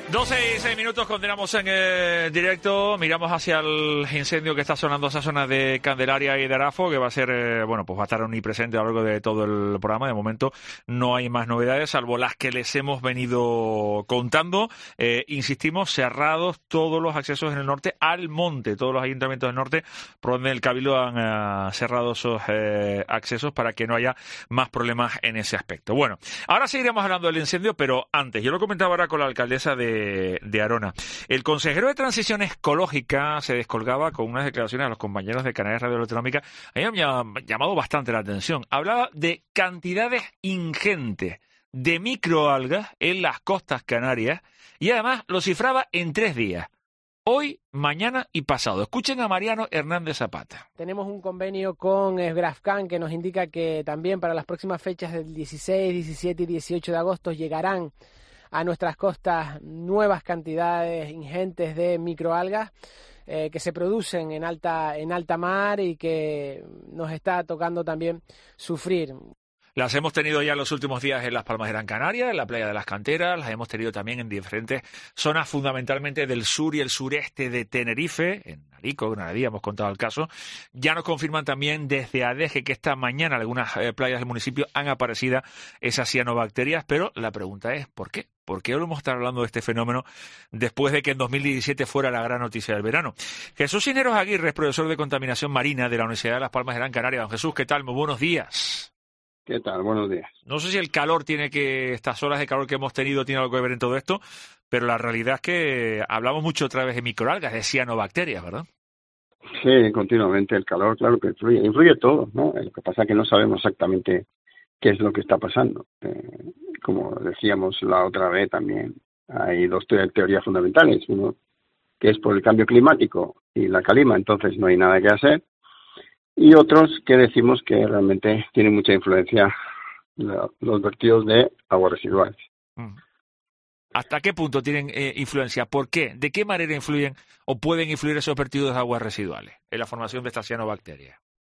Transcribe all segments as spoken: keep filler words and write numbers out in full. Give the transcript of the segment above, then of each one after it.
doce y seis minutos, continuamos en eh, directo, miramos hacia el incendio que está sonando esa zona de Candelaria y de Arafo, que va a ser, eh, bueno, pues va a estar omnipresente a lo largo de todo el programa. De momento no hay más novedades, salvo las que les hemos venido contando. Eh, insistimos, cerrados todos los accesos en el norte al monte, todos los ayuntamientos del norte, por donde el Cabildo han eh, cerrado esos eh, accesos para que no haya más problemas en ese aspecto. Bueno, ahora seguiremos hablando del incendio, pero antes, yo lo comentaba ahora con la alcaldesa de de Arona. El consejero de Transición Ecológica se descolgaba con unas declaraciones a los compañeros de Canarias Radio Autonómica. A mí me ha llamado bastante la atención. Hablaba de cantidades ingentes de microalgas en las costas canarias y además lo cifraba en tres días. Hoy, mañana y pasado. Escuchen a Mariano Hernández Zapata. Tenemos un convenio con Esgrafcan que nos indica que también para las próximas fechas del dieciséis, diecisiete y dieciocho de agosto llegarán a nuestras costas nuevas cantidades ingentes de microalgas eh, que se producen en alta, en alta mar y que nos está tocando también sufrir. Las hemos tenido ya en los últimos días en Las Palmas de Gran Canaria, en la playa de las Canteras, las hemos tenido también en diferentes zonas, fundamentalmente del sur y el sureste de Tenerife, en Narico, Granadilla, hemos contado el caso. Ya nos confirman también desde Adeje que esta mañana en algunas eh, playas del municipio han aparecido esas cianobacterias, pero la pregunta es, ¿por qué? ¿Por qué vamos a estar hablando de este fenómeno después de que en dos mil diecisiete fuera la gran noticia del verano? Jesús Cisneros Aguirre es profesor de Contaminación Marina de la Universidad de Las Palmas de Gran Canaria. Don Jesús, ¿qué tal? Muy buenos días. ¿Qué tal? Buenos días. No sé si el calor tiene que, estas horas de calor que hemos tenido tiene algo que ver en todo esto, pero la realidad es que hablamos mucho otra vez de microalgas, de cianobacterias, ¿verdad? Sí, continuamente el calor, claro que influye, influye todo, ¿no? Lo que pasa es que no sabemos exactamente qué es lo que está pasando. Eh, como decíamos la otra vez también, hay dos te- teorías fundamentales, uno que es por el cambio climático y la calima, entonces no hay nada que hacer, y otros que decimos que realmente tienen mucha influencia la, los vertidos de aguas residuales. ¿Hasta qué punto tienen eh, influencia? ¿Por qué? ¿De qué manera influyen o pueden influir esos vertidos de aguas residuales en la formación de estas cianobacterias?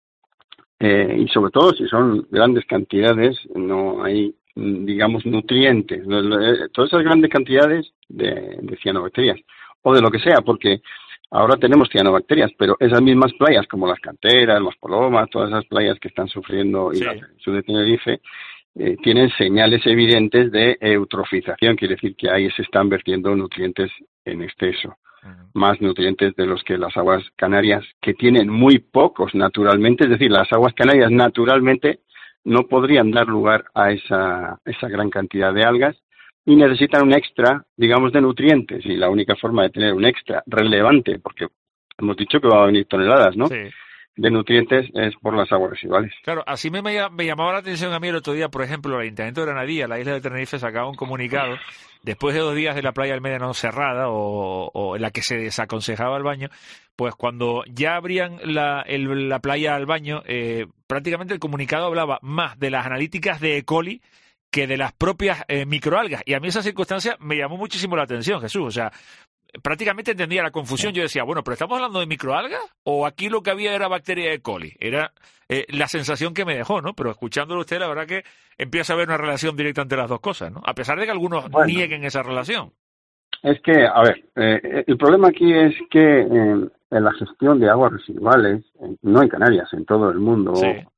Eh, y sobre todo si son grandes cantidades, no hay, digamos, nutrientes, todas esas grandes cantidades de, de cianobacterias, o de lo que sea, porque ahora tenemos cianobacterias, pero esas mismas playas como las Canteras, las Palomas, todas esas playas que están sufriendo y sí. las del sur de Tenerife, eh, tienen señales evidentes de eutrofización, quiere decir que ahí se están vertiendo nutrientes en exceso, uh-huh. Más nutrientes de los que las aguas canarias, que tienen muy pocos naturalmente, es decir, las aguas canarias naturalmente no podrían dar lugar a esa, esa gran cantidad de algas, y necesitan un extra, digamos, de nutrientes, y la única forma de tener un extra relevante, porque hemos dicho que va a venir toneladas, ¿no?, sí, de nutrientes, es por las aguas residuales. Claro, así me, me llamaba la atención a mí el otro día, por ejemplo, el Ayuntamiento de Granadilla, la isla de Tenerife, sacaba un comunicado, después de dos días de la playa del Médano cerrada, o, o en la que se desaconsejaba el baño, pues cuando ya abrían la, el, la playa al baño, eh, prácticamente el comunicado hablaba más de las analíticas de E. coli que de las propias eh, microalgas. Y a mí esa circunstancia me llamó muchísimo la atención, Jesús. O sea, prácticamente entendía la confusión. Yo decía, bueno, ¿pero estamos hablando de microalgas? ¿O aquí lo que había era bacteria E. coli? Era eh, la sensación que me dejó, ¿no? Pero escuchándolo usted, la verdad que empieza a haber una relación directa entre las dos cosas, ¿no? A pesar de que algunos bueno, nieguen esa relación. Es que, a ver, eh, el problema aquí es que eh, en la gestión de aguas residuales, eh, no en Canarias, en todo el mundo, sí. eh,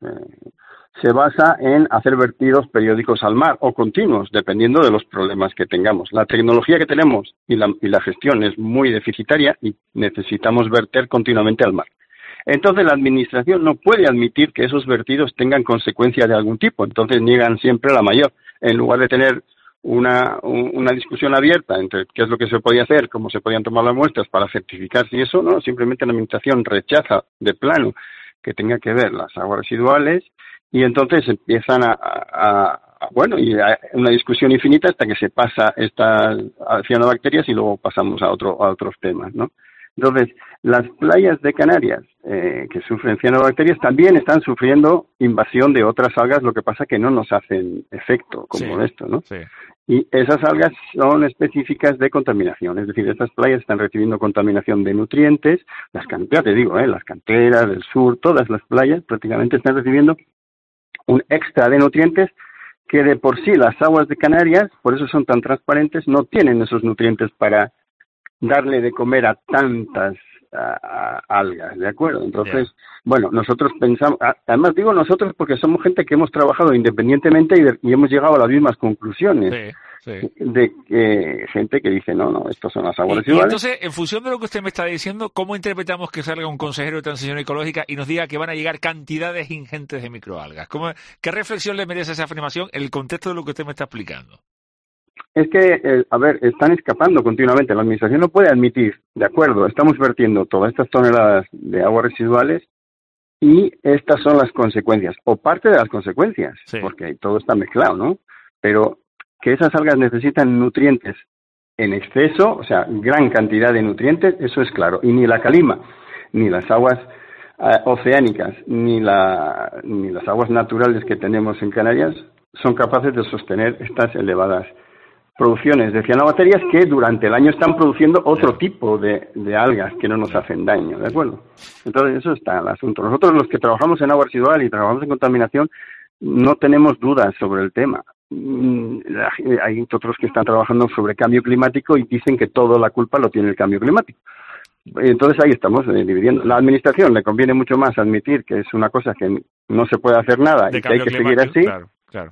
se basa en hacer vertidos periódicos al mar o continuos, dependiendo de los problemas que tengamos. La tecnología que tenemos y la, y la gestión es muy deficitaria y necesitamos verter continuamente al mar. Entonces, la Administración no puede admitir que esos vertidos tengan consecuencias de algún tipo, entonces niegan siempre la mayor. En lugar de tener una, una discusión abierta entre qué es lo que se podía hacer, cómo se podían tomar las muestras para certificar si eso, no, simplemente la Administración rechaza de plano que tenga que ver las aguas residuales. Y entonces empiezan a, a, a bueno, y a una discusión infinita hasta que se pasa estas cianobacterias y luego pasamos a otro a otros temas, ¿no? Entonces, las playas de Canarias eh, que sufren cianobacterias también están sufriendo invasión de otras algas, lo que pasa que no nos hacen efecto como sí, esto, ¿no? Sí. Y esas algas son específicas de contaminación, es decir, estas playas están recibiendo contaminación de nutrientes, las canteras, te digo, ¿eh? Las Canteras del sur, todas las playas prácticamente están recibiendo un extra de nutrientes que de por sí las aguas de Canarias, por eso son tan transparentes, no tienen esos nutrientes para darle de comer a tantas a, a algas, ¿de acuerdo? Entonces, yeah. bueno, nosotros pensamos, además digo nosotros porque somos gente que hemos trabajado independientemente y, de, y hemos llegado a las mismas conclusiones. Sí. Sí. De eh, gente que dice, no, no, estos son las aguas residuales. Y entonces, en función de lo que usted me está diciendo, ¿cómo interpretamos que salga un consejero de transición ecológica y nos diga que van a llegar cantidades ingentes de microalgas? ¿Cómo, ¿Qué reflexión le merece esa afirmación en el contexto de lo que usted me está explicando? Es que, eh, a ver, están escapando continuamente. La administración no puede admitir, de acuerdo, estamos vertiendo todas estas toneladas de aguas residuales y estas son las consecuencias, o parte de las consecuencias, sí. porque todo está mezclado, ¿no? Pero que esas algas necesitan nutrientes en exceso, o sea, gran cantidad de nutrientes, eso es claro. Y ni la calima, ni las aguas uh, oceánicas, ni, la, ni las aguas naturales que tenemos en Canarias son capaces de sostener estas elevadas producciones de cianobacterias que durante el año están produciendo otro tipo de, de algas que no nos hacen daño, ¿de acuerdo? Entonces, eso está el asunto. Nosotros, los que trabajamos en agua residual y trabajamos en contaminación, no tenemos dudas sobre el tema. Hay otros que están trabajando sobre cambio climático y dicen que toda la culpa lo tiene el cambio climático. Entonces ahí estamos eh, dividiendo. La administración le conviene mucho más admitir que es una cosa que no se puede hacer nada y que hay que seguir así. Claro, claro.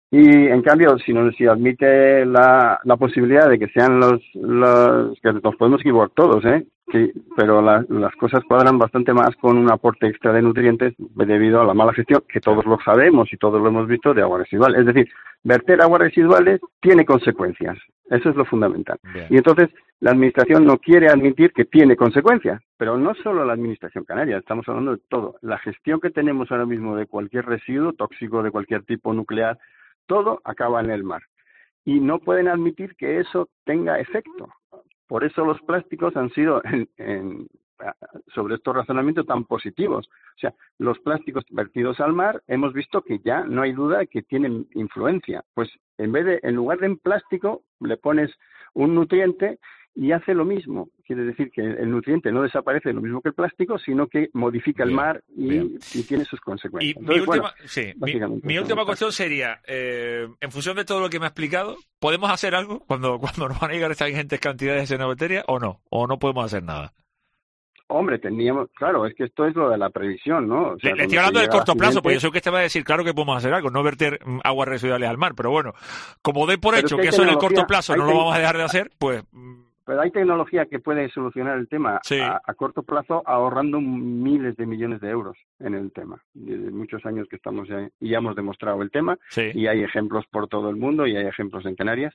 Y en cambio, si no si admite la, la posibilidad de que sean los, los que nos podemos equivocar todos, ¿eh? Sí, pero la, las cosas cuadran bastante más con un aporte extra de nutrientes debido a la mala gestión, que todos lo sabemos y todos lo hemos visto, de agua residual. Es decir, verter aguas residuales tiene consecuencias. Eso es lo fundamental. Bien. Y entonces la administración no quiere admitir que tiene consecuencias, pero no solo la administración canaria, estamos hablando de todo. La gestión que tenemos ahora mismo de cualquier residuo tóxico de cualquier tipo nuclear, todo acaba en el mar. Y no pueden admitir que eso tenga efecto. Por eso los plásticos han sido, en, en, sobre estos razonamientos tan positivos. O sea, los plásticos vertidos al mar, hemos visto que ya no hay duda de que tienen influencia. Pues en vez de, en lugar de en plástico, le pones un nutriente y hace lo mismo. Quiere decir que el nutriente no desaparece lo mismo que el plástico, sino que modifica bien, el mar y, y tiene sus consecuencias. Y Entonces, mi última, bueno, sí, mi, mi última cuestión sería, eh, en función de todo lo que me ha explicado, ¿podemos hacer algo cuando, cuando nos van a llegar estas ingentes cantidades de cianobacterias o no? ¿O no podemos hacer nada? Hombre, teníamos, claro, es que esto es lo de la previsión, ¿no? O sea, le, le estoy hablando del corto plazo, porque yo sé que usted va a decir, claro que podemos hacer algo, no verter aguas residuales al mar, pero bueno, como doy por pero hecho es que, que eso en el corto plazo no lo vamos a dejar de hacer, pues... Pero hay tecnología que puede solucionar el tema sí. a, a corto plazo ahorrando miles de millones de euros en el tema. Desde muchos años que estamos ya, y ya hemos demostrado el tema sí. y hay ejemplos por todo el mundo y hay ejemplos en Canarias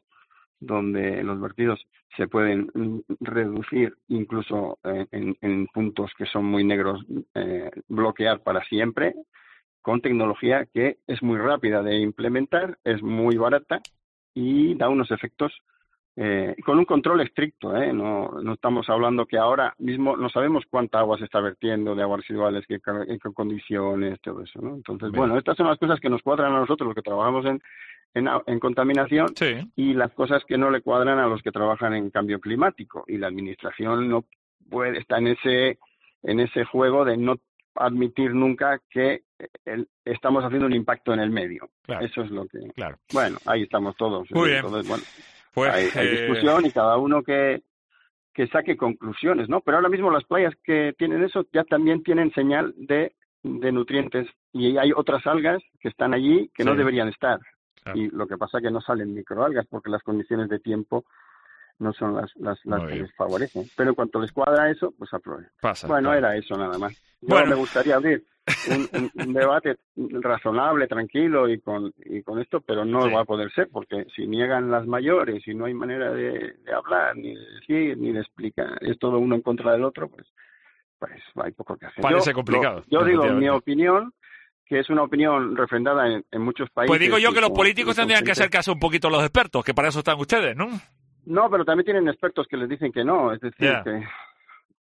donde los vertidos se pueden reducir incluso eh, en, en puntos que son muy negros, eh, bloquear para siempre con tecnología que es muy rápida de implementar, es muy barata y da unos efectos Eh, con un control estricto, ¿eh? No, no estamos hablando que ahora mismo no sabemos cuánta agua se está vertiendo de aguas residuales, qué, en qué condiciones, todo eso, ¿no? Entonces, bien. Bueno, estas son las cosas que nos cuadran a nosotros, los que trabajamos en, en, en contaminación, sí. y las cosas que no le cuadran a los que trabajan en cambio climático. Y la administración no puede estar en ese, en ese juego de no admitir nunca que el, estamos haciendo un impacto en el medio. Claro. Eso es lo que... Claro. Bueno, ahí estamos todos. Muy bien. Entonces, bueno, Pues, hay, hay eh... discusión y cada uno que, que saque conclusiones, ¿no? Pero ahora mismo las playas que tienen eso ya también tienen señal de, de nutrientes y hay otras algas que están allí que sí. no deberían estar. Claro. Y lo que pasa es que no salen microalgas porque las condiciones de tiempo no son las, las, las que les favorecen. Pero en cuanto les cuadra eso, pues aprueben. Pasa, bueno, claro. era eso nada más. Yo bueno. me gustaría abrir un, un, un debate razonable, tranquilo y con y con esto, pero no sí. va a poder ser, porque si niegan las mayores y no hay manera de, de hablar, ni de decir, ni de explicar, es todo uno en contra del otro, pues pues hay poco que hacer. Parece yo, complicado. Lo, yo digo mi opinión, que es una opinión refrendada en, en muchos países. Pues digo yo que los como, políticos tendrían que hacer caso un poquito a los expertos, que para eso están ustedes, ¿no? No, pero también tienen expertos que les dicen que no, es decir, yeah. que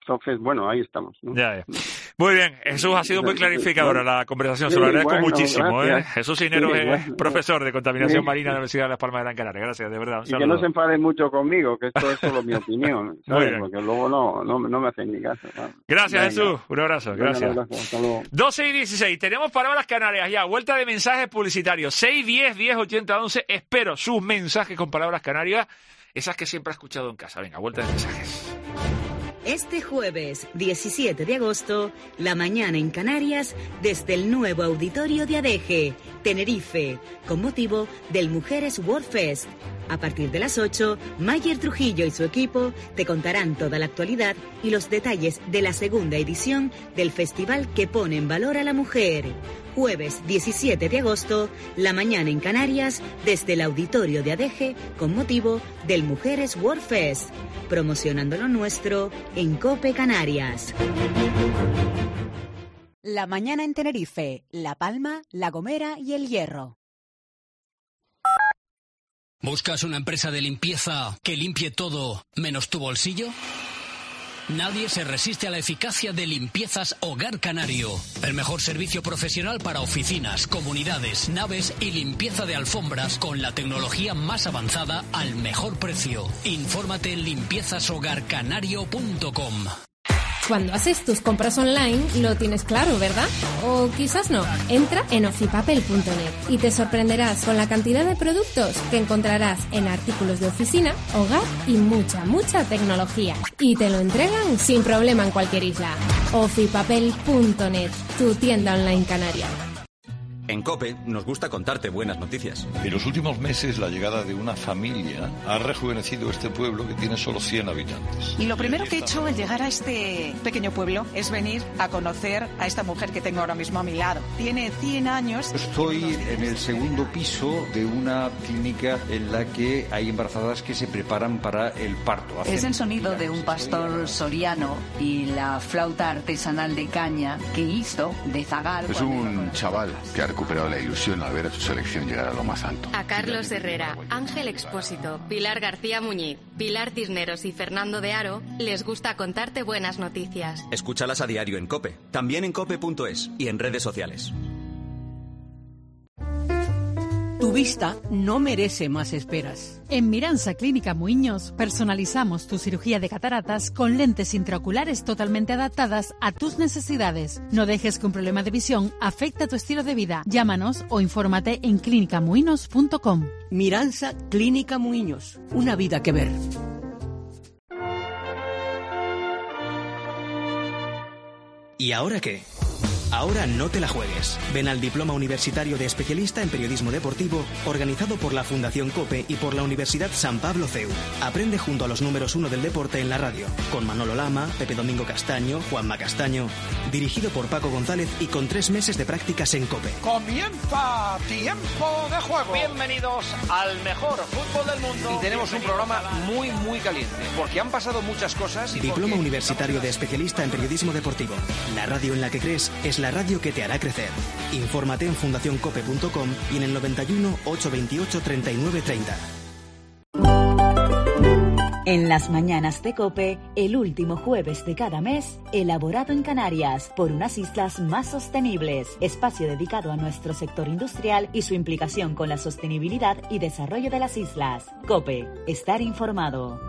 Entonces, bueno, ahí estamos, ¿no? Ya, ya. Muy bien, Jesús, ha sido muy clarificadora la conversación, se lo agradezco bueno, muchísimo. ¿eh? gracias. Jesús Cisneros Sí, es bueno. profesor de Contaminación Sí. Marina de la Universidad de Las Palmas de Gran Canaria. Gracias, de verdad. Un Y saludo. que no se enfaden mucho conmigo, que esto es solo mi opinión, Muy ¿sabes? bien. Porque luego no, no, no me hacen ni caso, ¿sabes? Gracias, Venga. Jesús. Un abrazo. Venga, Gracias. gracias. Hasta luego. doce y dieciséis, tenemos palabras canarias ya, vuelta de mensajes publicitarios, seis, diez, diez, ochenta, once, espero sus mensajes con palabras canarias, esas que siempre ha escuchado en casa. Venga, vuelta de mensajes. Este jueves diecisiete de agosto, la mañana en Canarias, desde el nuevo auditorio de Adeje, Tenerife, con motivo del Mujeres World Fest. A partir de las ocho, Mayer Trujillo y su equipo te contarán toda la actualidad y los detalles de la segunda edición del festival que pone en valor a la mujer. Jueves diecisiete de agosto, la mañana en Canarias, desde el auditorio de Adeje, con motivo del Mujeres World Fest. Promocionando lo nuestro en COPE Canarias. La mañana en Tenerife, La Palma, La Gomera y El Hierro. ¿Buscas una empresa de limpieza que limpie todo menos tu bolsillo? Nadie se resiste a la eficacia de Limpiezas Hogar Canario. El mejor servicio profesional para oficinas, comunidades, naves y limpieza de alfombras con la tecnología más avanzada al mejor precio. Infórmate en limpiezas hogar canario punto com. Cuando haces tus compras online, lo tienes claro, ¿verdad? O quizás no. Entra en ofipapel punto net y te sorprenderás con la cantidad de productos que encontrarás en artículos de oficina, hogar y mucha, mucha tecnología. Y te lo entregan sin problema en cualquier isla. ofipapel punto net, tu tienda online canaria. En COPE nos gusta contarte buenas noticias. En los últimos meses, la llegada de una familia ha rejuvenecido este pueblo que tiene solo cien habitantes. Y lo primero que he hecho al llegar a este pequeño pueblo es venir a conocer a esta mujer que tengo ahora mismo a mi lado. Tiene cien años. Estoy en el segundo piso de una clínica en la que hay embarazadas que se preparan para el parto. Es el sonido de un pastor soriano y la flauta artesanal de caña que hizo de zagal. Es un chaval que ha recuperado la ilusión al ver a su selección llegar a lo más alto. A Carlos Herrera, Ángel Expósito, Pilar García Muñiz, Pilar Cisneros y Fernando de Aro les gusta contarte buenas noticias. Escúchalas a diario en COPE, también en cope punto es y en redes sociales. Tu vista no merece más esperas. En Miransa Clínica Muiños personalizamos tu cirugía de cataratas con lentes intraoculares totalmente adaptadas a tus necesidades. No dejes que un problema de visión afecte a tu estilo de vida. Llámanos o infórmate en clínica muiños punto com. Miransa Clínica Muiños, una vida que ver. ¿Y ahora qué? Ahora no te la juegues. Ven al Diploma Universitario de Especialista en Periodismo Deportivo, organizado por la Fundación COPE y por la Universidad San Pablo C E U. Aprende junto a los números uno del deporte en la radio, con Manolo Lama, Pepe Domingo Castaño, Juanma Castaño, dirigido por Paco González y con tres meses de prácticas en COPE. Comienza Tiempo de Juego. Bienvenidos al mejor fútbol del mundo. Y tenemos un programa muy, muy caliente, porque han pasado muchas cosas. Y Diploma porque... Universitario de Especialista en Periodismo Deportivo. La radio en la que crees es la radio que te hará crecer. Infórmate en fundación cope punto com y en el noventa y uno, ochocientos veintiocho, treinta y nueve treinta. En las mañanas de COPE, el último jueves de cada mes, elaborado en Canarias por unas islas más sostenibles. Espacio dedicado a nuestro sector industrial y su implicación con la sostenibilidad y desarrollo de las islas. COPE, estar informado.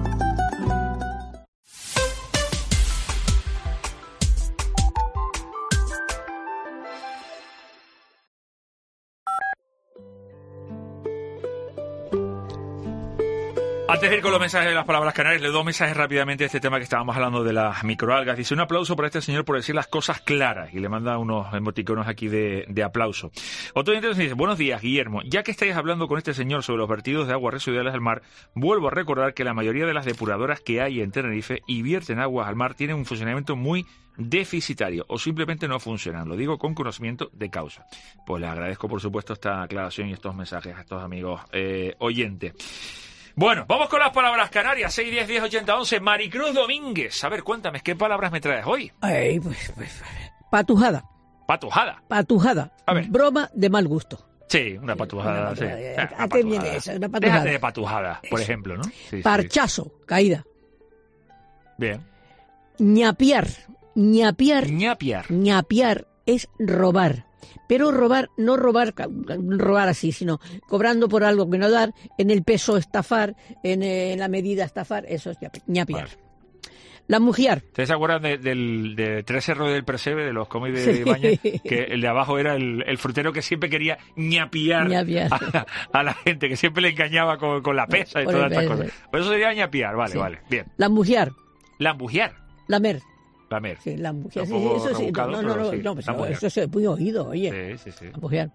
Antes de ir con los mensajes de las palabras canarias, le doy dos mensajes rápidamente de este tema que estábamos hablando de las microalgas. Dice, un aplauso para este señor por decir las cosas claras. Y le manda unos emoticonos aquí de, de aplauso. Otro oyente nos dice, buenos días, Guillermo. Ya que estáis hablando con este señor sobre los vertidos de aguas residuales al mar, vuelvo a recordar que la mayoría de las depuradoras que hay en Tenerife y vierten aguas al mar tienen un funcionamiento muy deficitario o simplemente no funcionan. Lo digo con conocimiento de causa. Pues le agradezco, por supuesto, esta aclaración y estos mensajes a estos amigos eh, oyentes. Bueno, vamos con las palabras canarias, seis, diez, diez, ochenta, once. Maricruz Domínguez, a ver, cuéntame, ¿qué palabras me traes hoy? Ay, pues, pues, patujada. ¿Patujada? Patujada. A ver. Broma de mal gusto. Sí, una patujada, sí. ¿A, ¿A, ¿a qué viene eso? Una patujada. Déjate de patujada, por ejemplo, ¿no? Sí, Parchazo, sí. caída. Bien. ñapiar. Ñapiar. Ñapiar. Ñapiar es robar. Pero robar, no robar, robar así, sino cobrando por algo que no dar, en el peso estafar, en, en la medida estafar, eso es ñapiar. Vale. La mujer. ¿Ustedes se acuerdan de, del, de Tres Cerros del Preseve, de los cómics de sí. Ibáñez? Que el de abajo era el, el frutero que siempre quería ñapiar, ñapiar. A, la, a la gente, que siempre le engañaba con, con la pesa y por todas estas cosas. Por eso sería ñapiar, vale, sí. vale, bien. La mujer. La mujer. La mer. La mer. Sí, la mujer. Sí, eso sí, no, no, no, sí. no, no, no eso es muy oído, oye. Sí, sí, sí. La mujer.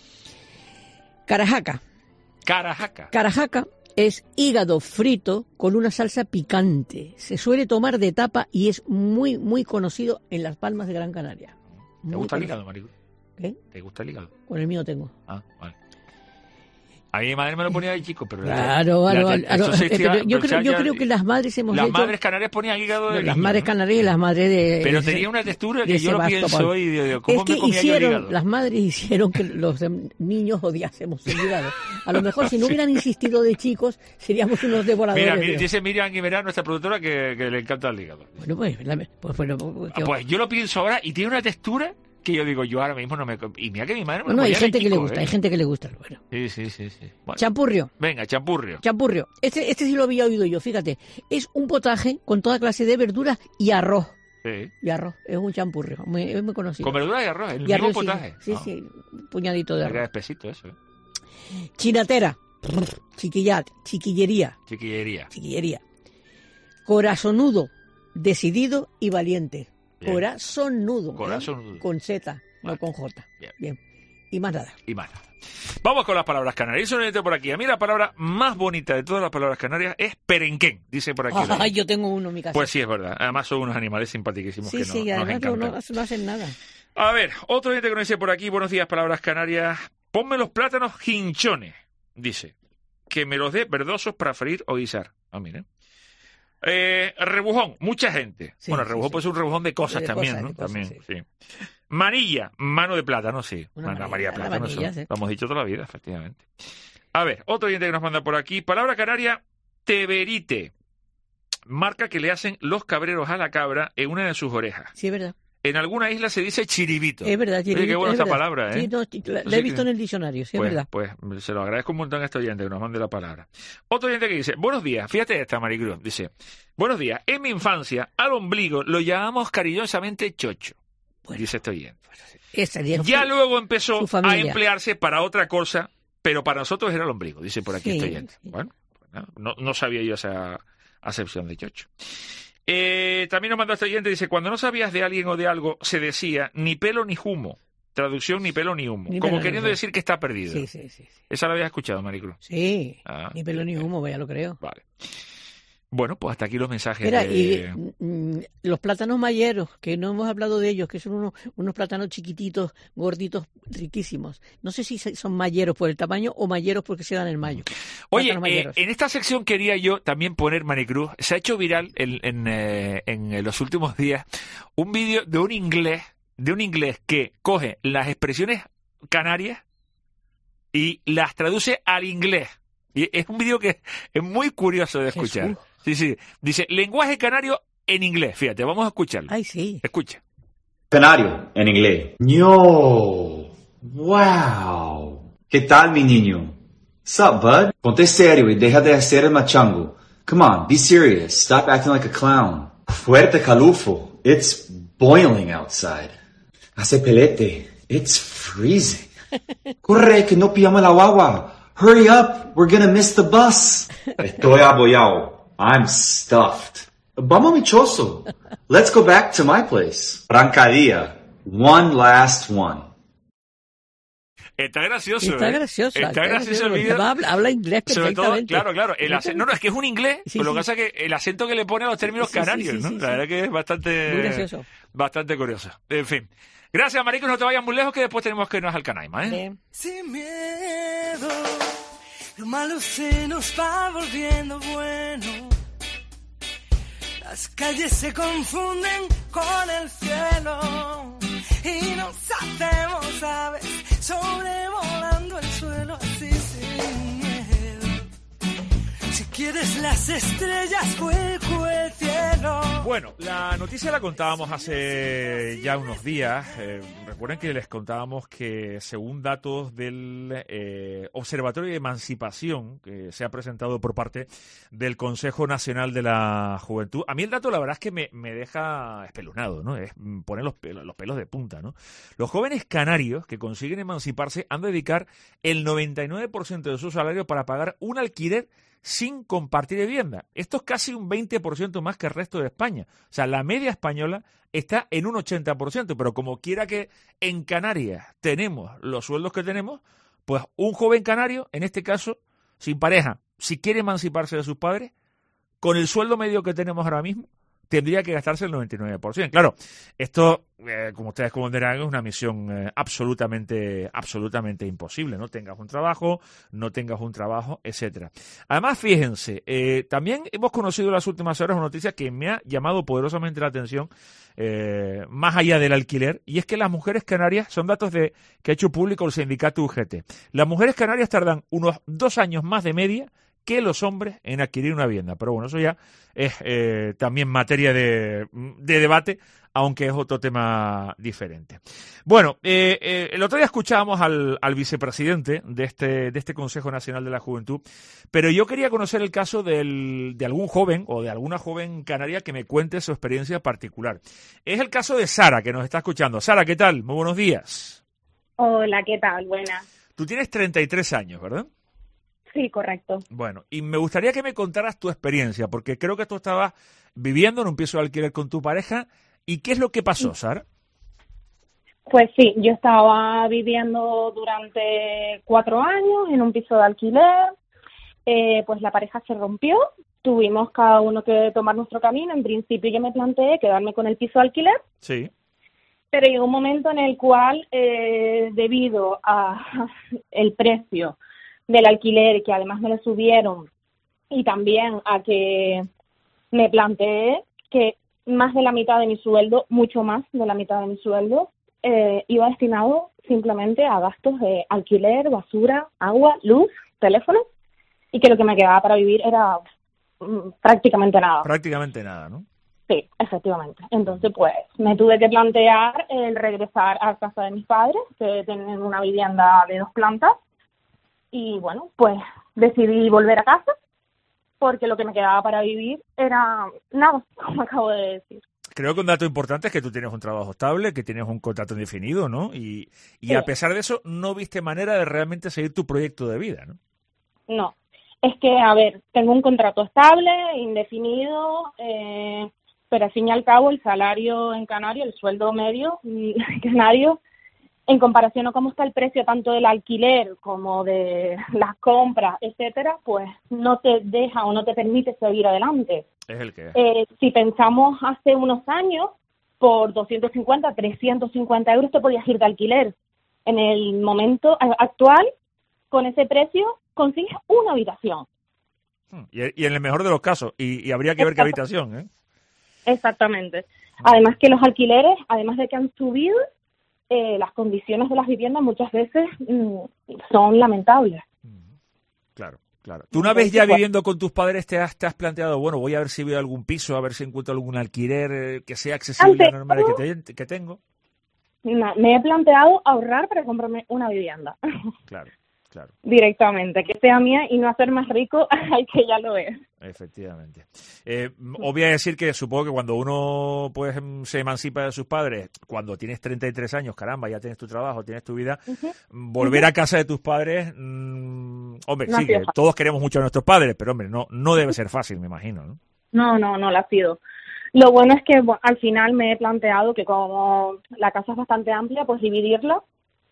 Carajaca. Carajaca. Carajaca es hígado frito con una salsa picante. Se suele tomar de tapa y es muy, muy conocido en Las Palmas de Gran Canaria. ¿Te muy gusta conocido. El hígado, Marico? ¿Qué? ¿Te gusta el hígado? Con el mío tengo. Ah, vale. A mi madre me lo ponía de chico, pero... Claro, la, claro. la, claro existía, pero yo, creo, yo ya, creo que las madres hemos Las hecho, madres canarias ponían hígado de Las niño, madres ¿no? canarias y las madres de... Pero de, tenía una textura que de yo lo pienso y digo, ¿cómo es que me comía hicieron, yo el hígado? Las madres hicieron que los niños odiásemos el hígado. A lo mejor si no hubieran insistido de chicos, seríamos unos devoradores. Mira, dice Miriam Guimerá, nuestra productora, que, que le encanta el hígado. Bueno, pues... La, pues, bueno, pues, ah, pues yo lo pienso ahora y tiene una textura... que yo digo, yo ahora mismo no me... Y mira que mi madre me no, no, hay gente chico, que le gusta, ¿eh? hay gente que le gusta. Bueno. Sí, sí, sí. sí. Bueno. Champurrio. Venga, champurrio. Champurrio. Este, este sí lo había oído yo, fíjate. Es un potaje con toda clase de verduras y arroz. Sí. Y arroz. Es un champurrio. Muy, es muy conocido. Con verduras y arroz, el y mismo arroz, potaje. Sí, no. sí, sí, un puñadito de arroz. Era espesito eso, ¿eh? Chinatera. Chiquillat, chiquillería. Chiquillería. Chiquillería. Corazonudo, decidido y valiente. Bien. Corazonudo. Corazonudo. ¿eh? Con Z. No con J. Bien. Bien. Y más nada. Y más nada. Vamos con las palabras canarias. Y solamente por aquí. A mí la palabra más bonita de todas las palabras canarias es perenquén, dice por aquí. Ay, yo tengo uno en mi casa. Pues sí, es verdad. Además son unos animales simpaticísimos sí, que sí, no, además nos encantan. No, no, no hacen nada. A ver, otro gente que nos dice por aquí, buenos días, palabras canarias. Ponme los plátanos hinchones, dice. Que me los dé verdosos para freír o guisar. Ah, miren. Eh, rebujón, mucha gente. Sí, bueno, rebujón sí, puede ser un rebujón de cosas de también, cosas, ¿no? Cosas, también, sí. sí. Manilla, mano de plátano, sí. Una María, María de plátano, manilla, eso, sí. Lo hemos dicho toda la vida, efectivamente. A ver, otro oyente que nos manda por aquí. Palabra canaria, teberite. Marca que le hacen los cabreros a la cabra en una de sus orejas. Sí, es verdad. En alguna isla se dice chiribito. Es verdad, chiribito. Oye, qué buena esa verdad. palabra, ¿eh? Sí, no, la, la he visto en el diccionario, sí, pues, es verdad. Pues se lo agradezco un montón a este oyente que nos mande la palabra. Otro oyente que dice, buenos días, fíjate esta, Maricruz, dice, buenos días, en mi infancia, al ombligo lo llamamos cariñosamente chocho, bueno, dice este oyente. Esa, ya luego empezó a emplearse para otra cosa, pero para nosotros era el ombligo, dice por aquí sí, este oyente. Sí. Bueno, pues no, no sabía yo esa acepción de chocho. Eh, también nos mandó este oyente, dice, cuando no sabías de alguien o de algo, se decía ni pelo ni humo. Traducción, ni pelo ni humo. Ni como queriendo ni decir que está perdido. Sí, sí, sí, sí. ¿Esa la habías escuchado, Maricruz? Sí, ah, ni pelo ni humo, ya lo creo. Vale. Bueno, pues hasta aquí los mensajes. Mira, de... y mm, los plátanos mayeros, que no hemos hablado de ellos, que son unos, unos plátanos chiquititos, gorditos, riquísimos. No sé si son mayeros por el tamaño o mayeros porque se dan en mayo. Oye, eh, en esta sección quería yo también poner, Maricruz, se ha hecho viral en, en, eh, en los últimos días un vídeo de un inglés, de un inglés que coge las expresiones canarias y las traduce al inglés. Y es un vídeo que es muy curioso de escuchar. Jesús. Sí, sí. Dice, lenguaje canario en inglés. Fíjate, vamos a escucharlo. Ay, sí. Escucha. Canario, en inglés. ¡No! ¡Wow! ¿Qué tal, mi niño? Sup, bud? Ponte serio y deja de hacer el machango. Come on, be serious. Stop acting like a clown. Fuerte calufo. It's boiling outside. Hace pelete. It's freezing. Corre, que no pillamos la guagua. Hurry up, we're gonna miss the bus. Estoy abollado. I'm stuffed. Vamos, michoso. Let's go back to my place. Brancadilla. One last one. Está gracioso, Está ¿eh? gracioso. Está, está gracioso el video. Habla, habla inglés perfectamente. Todo, claro, claro. El acento, no, no, es que es un inglés, sí, pero sí. lo que pasa es que el acento que le pone a los términos sí, canarios, sí, sí, ¿no? sí, La sí. verdad que es bastante... Muy gracioso. Bastante curioso. En fin. Gracias, Marico. No te vayas muy lejos que después tenemos que irnos al Canaima, ¿eh? Bien. Sin miedo, lo malo se nos va volviendo bueno. Las calles se confunden con el cielo y nos hacemos aves sobrevolando el suelo así sin miedo. Si quieres las estrellas, vuelco el cielo. cielo. Bueno, la noticia la contábamos hace ya unos días. Eh, recuerden que les contábamos que según datos del eh, Observatorio de Emancipación que se ha presentado por parte del Consejo Nacional de la Juventud, a mí el dato la verdad es que me, me deja espeluznado, ¿no? Es poner los pelos, los pelos de punta, ¿no? Los jóvenes canarios que consiguen emanciparse han de dedicar el noventa y nueve por ciento de su salario para pagar un alquiler sin compartir vivienda. Esto es casi un veinte por ciento más que el resto de España. O sea, la media española está en un ochenta por ciento, pero como quiera que en Canarias tenemos los sueldos que tenemos, pues un joven canario, en este caso, sin pareja, si quiere emanciparse de sus padres, con el sueldo medio que tenemos ahora mismo, tendría que gastarse el noventa y nueve por ciento. Claro, esto, eh, como ustedes comprenderán, es una misión eh, absolutamente, absolutamente imposible. No tengas un trabajo, no tengas un trabajo, etcétera. Además, fíjense, eh, también hemos conocido en las últimas horas una noticia que me ha llamado poderosamente la atención, eh, más allá del alquiler, y es que las mujeres canarias, son datos de que ha hecho público el sindicato U G T, las mujeres canarias tardan unos dos años más de media que los hombres en adquirir una vivienda. Pero bueno, eso ya es eh, también materia de, de debate, aunque es otro tema diferente. Bueno, eh, eh, el otro día escuchábamos al, al vicepresidente de este, de este Consejo Nacional de la Juventud, pero yo quería conocer el caso del, de algún joven o de alguna joven canaria que me cuente su experiencia particular. Es el caso de Sara, que nos está escuchando. Sara, ¿qué tal? Muy buenos días. Hola, ¿qué tal? Buenas. Tú tienes treinta y tres años, ¿verdad? Sí, correcto. Bueno, y me gustaría que me contaras tu experiencia, porque creo que tú estabas viviendo en un piso de alquiler con tu pareja. ¿Y qué es lo que pasó, Sara? Pues sí, yo estaba viviendo durante cuatro años en un piso de alquiler. Eh, pues la pareja se rompió, tuvimos cada uno que tomar nuestro camino. En principio yo me planteé quedarme con el piso de alquiler. Sí. Pero llegó un momento en el cual, eh, debido a el precio del alquiler, que además me lo subieron, y también a que me planteé que más de la mitad de mi sueldo, mucho más de la mitad de mi sueldo, eh, iba destinado simplemente a gastos de alquiler, basura, agua, luz, teléfono, y que lo que me quedaba para vivir era mm, prácticamente nada. Prácticamente nada, ¿no? Sí, efectivamente. Entonces, pues, me tuve que plantear el regresar a casa de mis padres, que tienen una vivienda de dos plantas. Y bueno, pues decidí volver a casa porque lo que me quedaba para vivir era nada, como acabo de decir. Creo que un dato importante es que tú tienes un trabajo estable, que tienes un contrato indefinido, ¿no? Y, y sí. A pesar de eso, no viste manera de realmente seguir tu proyecto de vida, ¿no? No, es que, a ver, tengo un contrato estable, indefinido, eh, pero al fin y al cabo el salario en Canarias, el sueldo medio en Canarias, en comparación a cómo está el precio tanto del alquiler como de las compras, etcétera, pues no te deja o no te permite seguir adelante. Es el que es. Eh, si pensamos hace unos años, por doscientos cincuenta, trescientos cincuenta euros te podías ir de alquiler. En el momento actual, con ese precio, consigues una habitación. Y, y en el mejor de los casos, y, y habría que ver qué habitación, ¿eh? Exactamente. Además que los alquileres, además de que han subido, Eh, las condiciones de las viviendas muchas veces mm, son lamentables. Claro, claro. Tú una vez ya viviendo con tus padres te has, te has planteado, bueno, voy a ver si veo algún piso, a ver si encuentro algún alquiler eh, que sea accesible a las normales que, te, que tengo. No, me he planteado ahorrar para comprarme una vivienda. Claro, claro. Directamente, que sea mía y no hacer más rico al que ya lo es. Efectivamente. Eh, os voy a decir que supongo que cuando uno pues se emancipa de sus padres, cuando tienes treinta y tres años, caramba, ya tienes tu trabajo, tienes tu vida, uh-huh. volver uh-huh. a casa de tus padres, mmm, hombre, no sí, que todos queremos mucho a nuestros padres, pero hombre, no no debe ser fácil, me imagino, ¿no? No, no, no lo ha sido. Lo bueno es que bueno, al final me he planteado que como la casa es bastante amplia, pues dividirla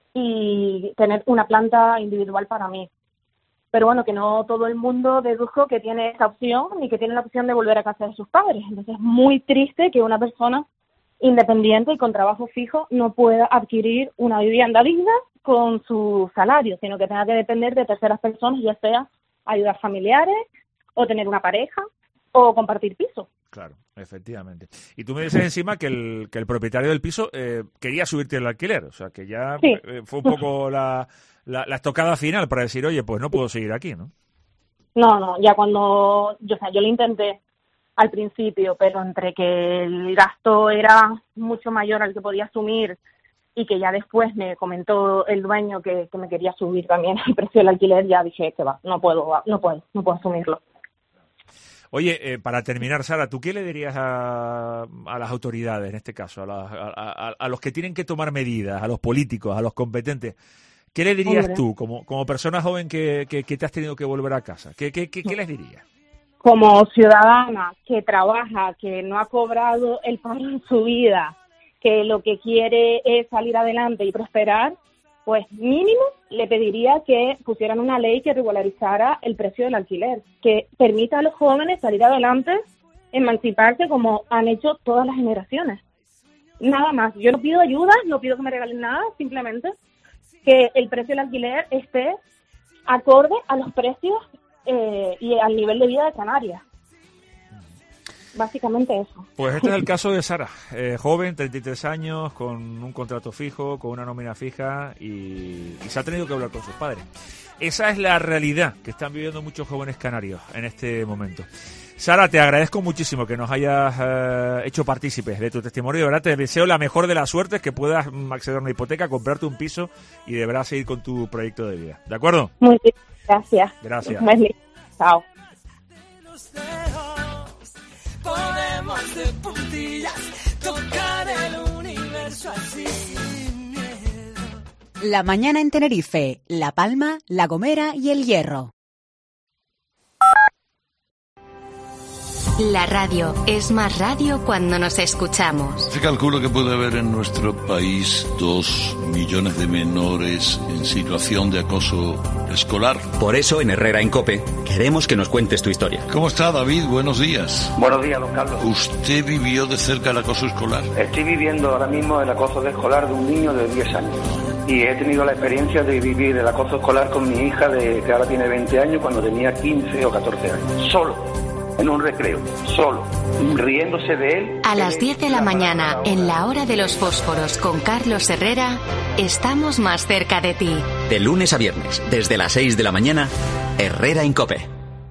y tener una planta individual para mí. Pero bueno, que no todo el mundo dedujo que tiene esa opción ni que tiene la opción de volver a casa de sus padres. Entonces es muy triste que una persona independiente y con trabajo fijo no pueda adquirir una vivienda digna con su salario, sino que tenga que depender de terceras personas, ya sea ayudas familiares o tener una pareja o compartir piso. Claro, efectivamente. Y tú me dices encima que el que el propietario del piso eh, quería subirte el alquiler, o sea que ya sí. eh, fue un poco la, la, la estocada final para decir, oye, pues no puedo seguir aquí, ¿no? No, no, ya cuando, yo, o sea, yo lo intenté al principio, pero entre que el gasto era mucho mayor al que podía asumir y que ya después me comentó el dueño que, que me quería subir también el precio del alquiler, ya dije que va, no puedo, no puedo, no puedo asumirlo. Oye, eh, para terminar, Sara, ¿tú qué le dirías a, a las autoridades, en este caso, a, la, a, a, a los que tienen que tomar medidas, a los políticos, a los competentes? ¿Qué le dirías Hombre. tú, como, como persona joven que, que, que te has tenido que volver a casa? ¿Qué, qué, qué, qué les dirías? Como ciudadana que trabaja, que no ha cobrado el paro en su vida, que lo que quiere es salir adelante y prosperar, pues mínimo le pediría que pusieran una ley que regularizara el precio del alquiler, que permita a los jóvenes salir adelante, emanciparse como han hecho todas las generaciones. Nada más, yo no pido ayuda, no pido que me regalen nada, simplemente que el precio del alquiler esté acorde a los precios eh, y al nivel de vida de Canarias. Básicamente eso. Pues este es el caso de Sara, eh, joven, treinta y tres años, con un contrato fijo, con una nómina fija y, y se ha tenido que hablar con sus padres. Esa es la realidad que están viviendo muchos jóvenes canarios en este momento. Sara, te agradezco muchísimo que nos hayas eh, hecho partícipes de tu testimonio. De verdad, te deseo la mejor de las suertes, que puedas acceder a una hipoteca, comprarte un piso y deberás seguir con tu proyecto de vida. ¿De acuerdo? Muy bien, gracias. Gracias. Chao. Podemos de puntillas tocar el universo así sin miedo. La mañana en Tenerife, La Palma, La Gomera y El Hierro. La radio es más radio cuando nos escuchamos. Se calcula que puede haber en nuestro país dos millones de menores en situación de acoso escolar. Por eso en Herrera en COPE queremos que nos cuentes tu historia. ¿Cómo está, David? Buenos días. Buenos días, don Carlos. ¿Usted vivió de cerca el acoso escolar? Estoy viviendo ahora mismo el acoso escolar de un niño de diez años. Y he tenido la experiencia de vivir el acoso escolar con mi hija, de que ahora tiene veinte años, cuando tenía quince o catorce años. Solo. En un recreo, solo, riéndose de él. A las diez de la mañana, en la hora de los fósforos con Carlos Herrera, estamos más cerca de ti. De lunes a viernes, desde las seis de la mañana, Herrera en COPE.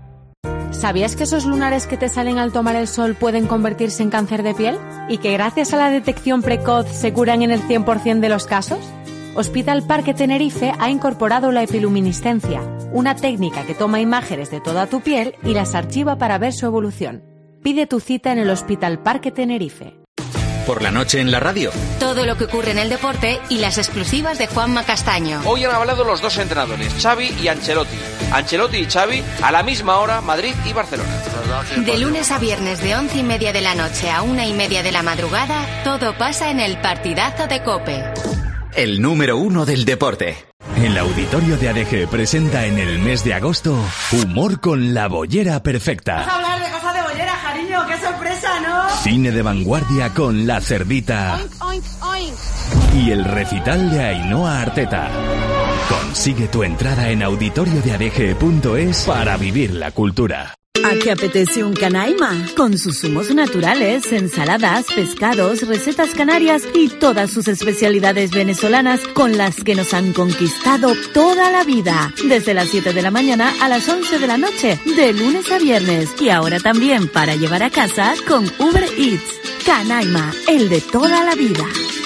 ¿Sabías que esos lunares que te salen al tomar el sol pueden convertirse en cáncer de piel? ¿Y que gracias a la detección precoz se curan en el cien por ciento de los casos? Hospital Parque Tenerife ha incorporado la epiluminiscencia, una técnica que toma imágenes de toda tu piel y las archiva para ver su evolución. Pide tu cita en el Hospital Parque Tenerife. Por la noche en la radio. Todo lo que ocurre en el deporte y las exclusivas de Juanma Castaño. Hoy han hablado los dos entrenadores, Xavi y Ancelotti. Ancelotti y Xavi a la misma hora, Madrid y Barcelona. De lunes a viernes de once y media de la noche a una y media de la madrugada, todo pasa en el partidazo de COPE. El número uno del deporte. El Auditorio de A D G presenta en el mes de agosto Humor con la bollera perfecta. Vamos a hablar de cosas de bollera, cariño, qué sorpresa, ¿no? Cine de vanguardia con La Cerdita. Oink, oink, oink. Y el recital de Ainhoa Arteta. Consigue tu entrada en auditorio de a d g punto es para vivir la cultura. ¿A qué apetece un canaima? Con sus zumos naturales, ensaladas, pescados, recetas canarias y todas sus especialidades venezolanas con las que nos han conquistado toda la vida. Desde las siete de la mañana a las once de la noche, de lunes a viernes. Y ahora también para llevar a casa con Uber Eats. Canaima, el de toda la vida.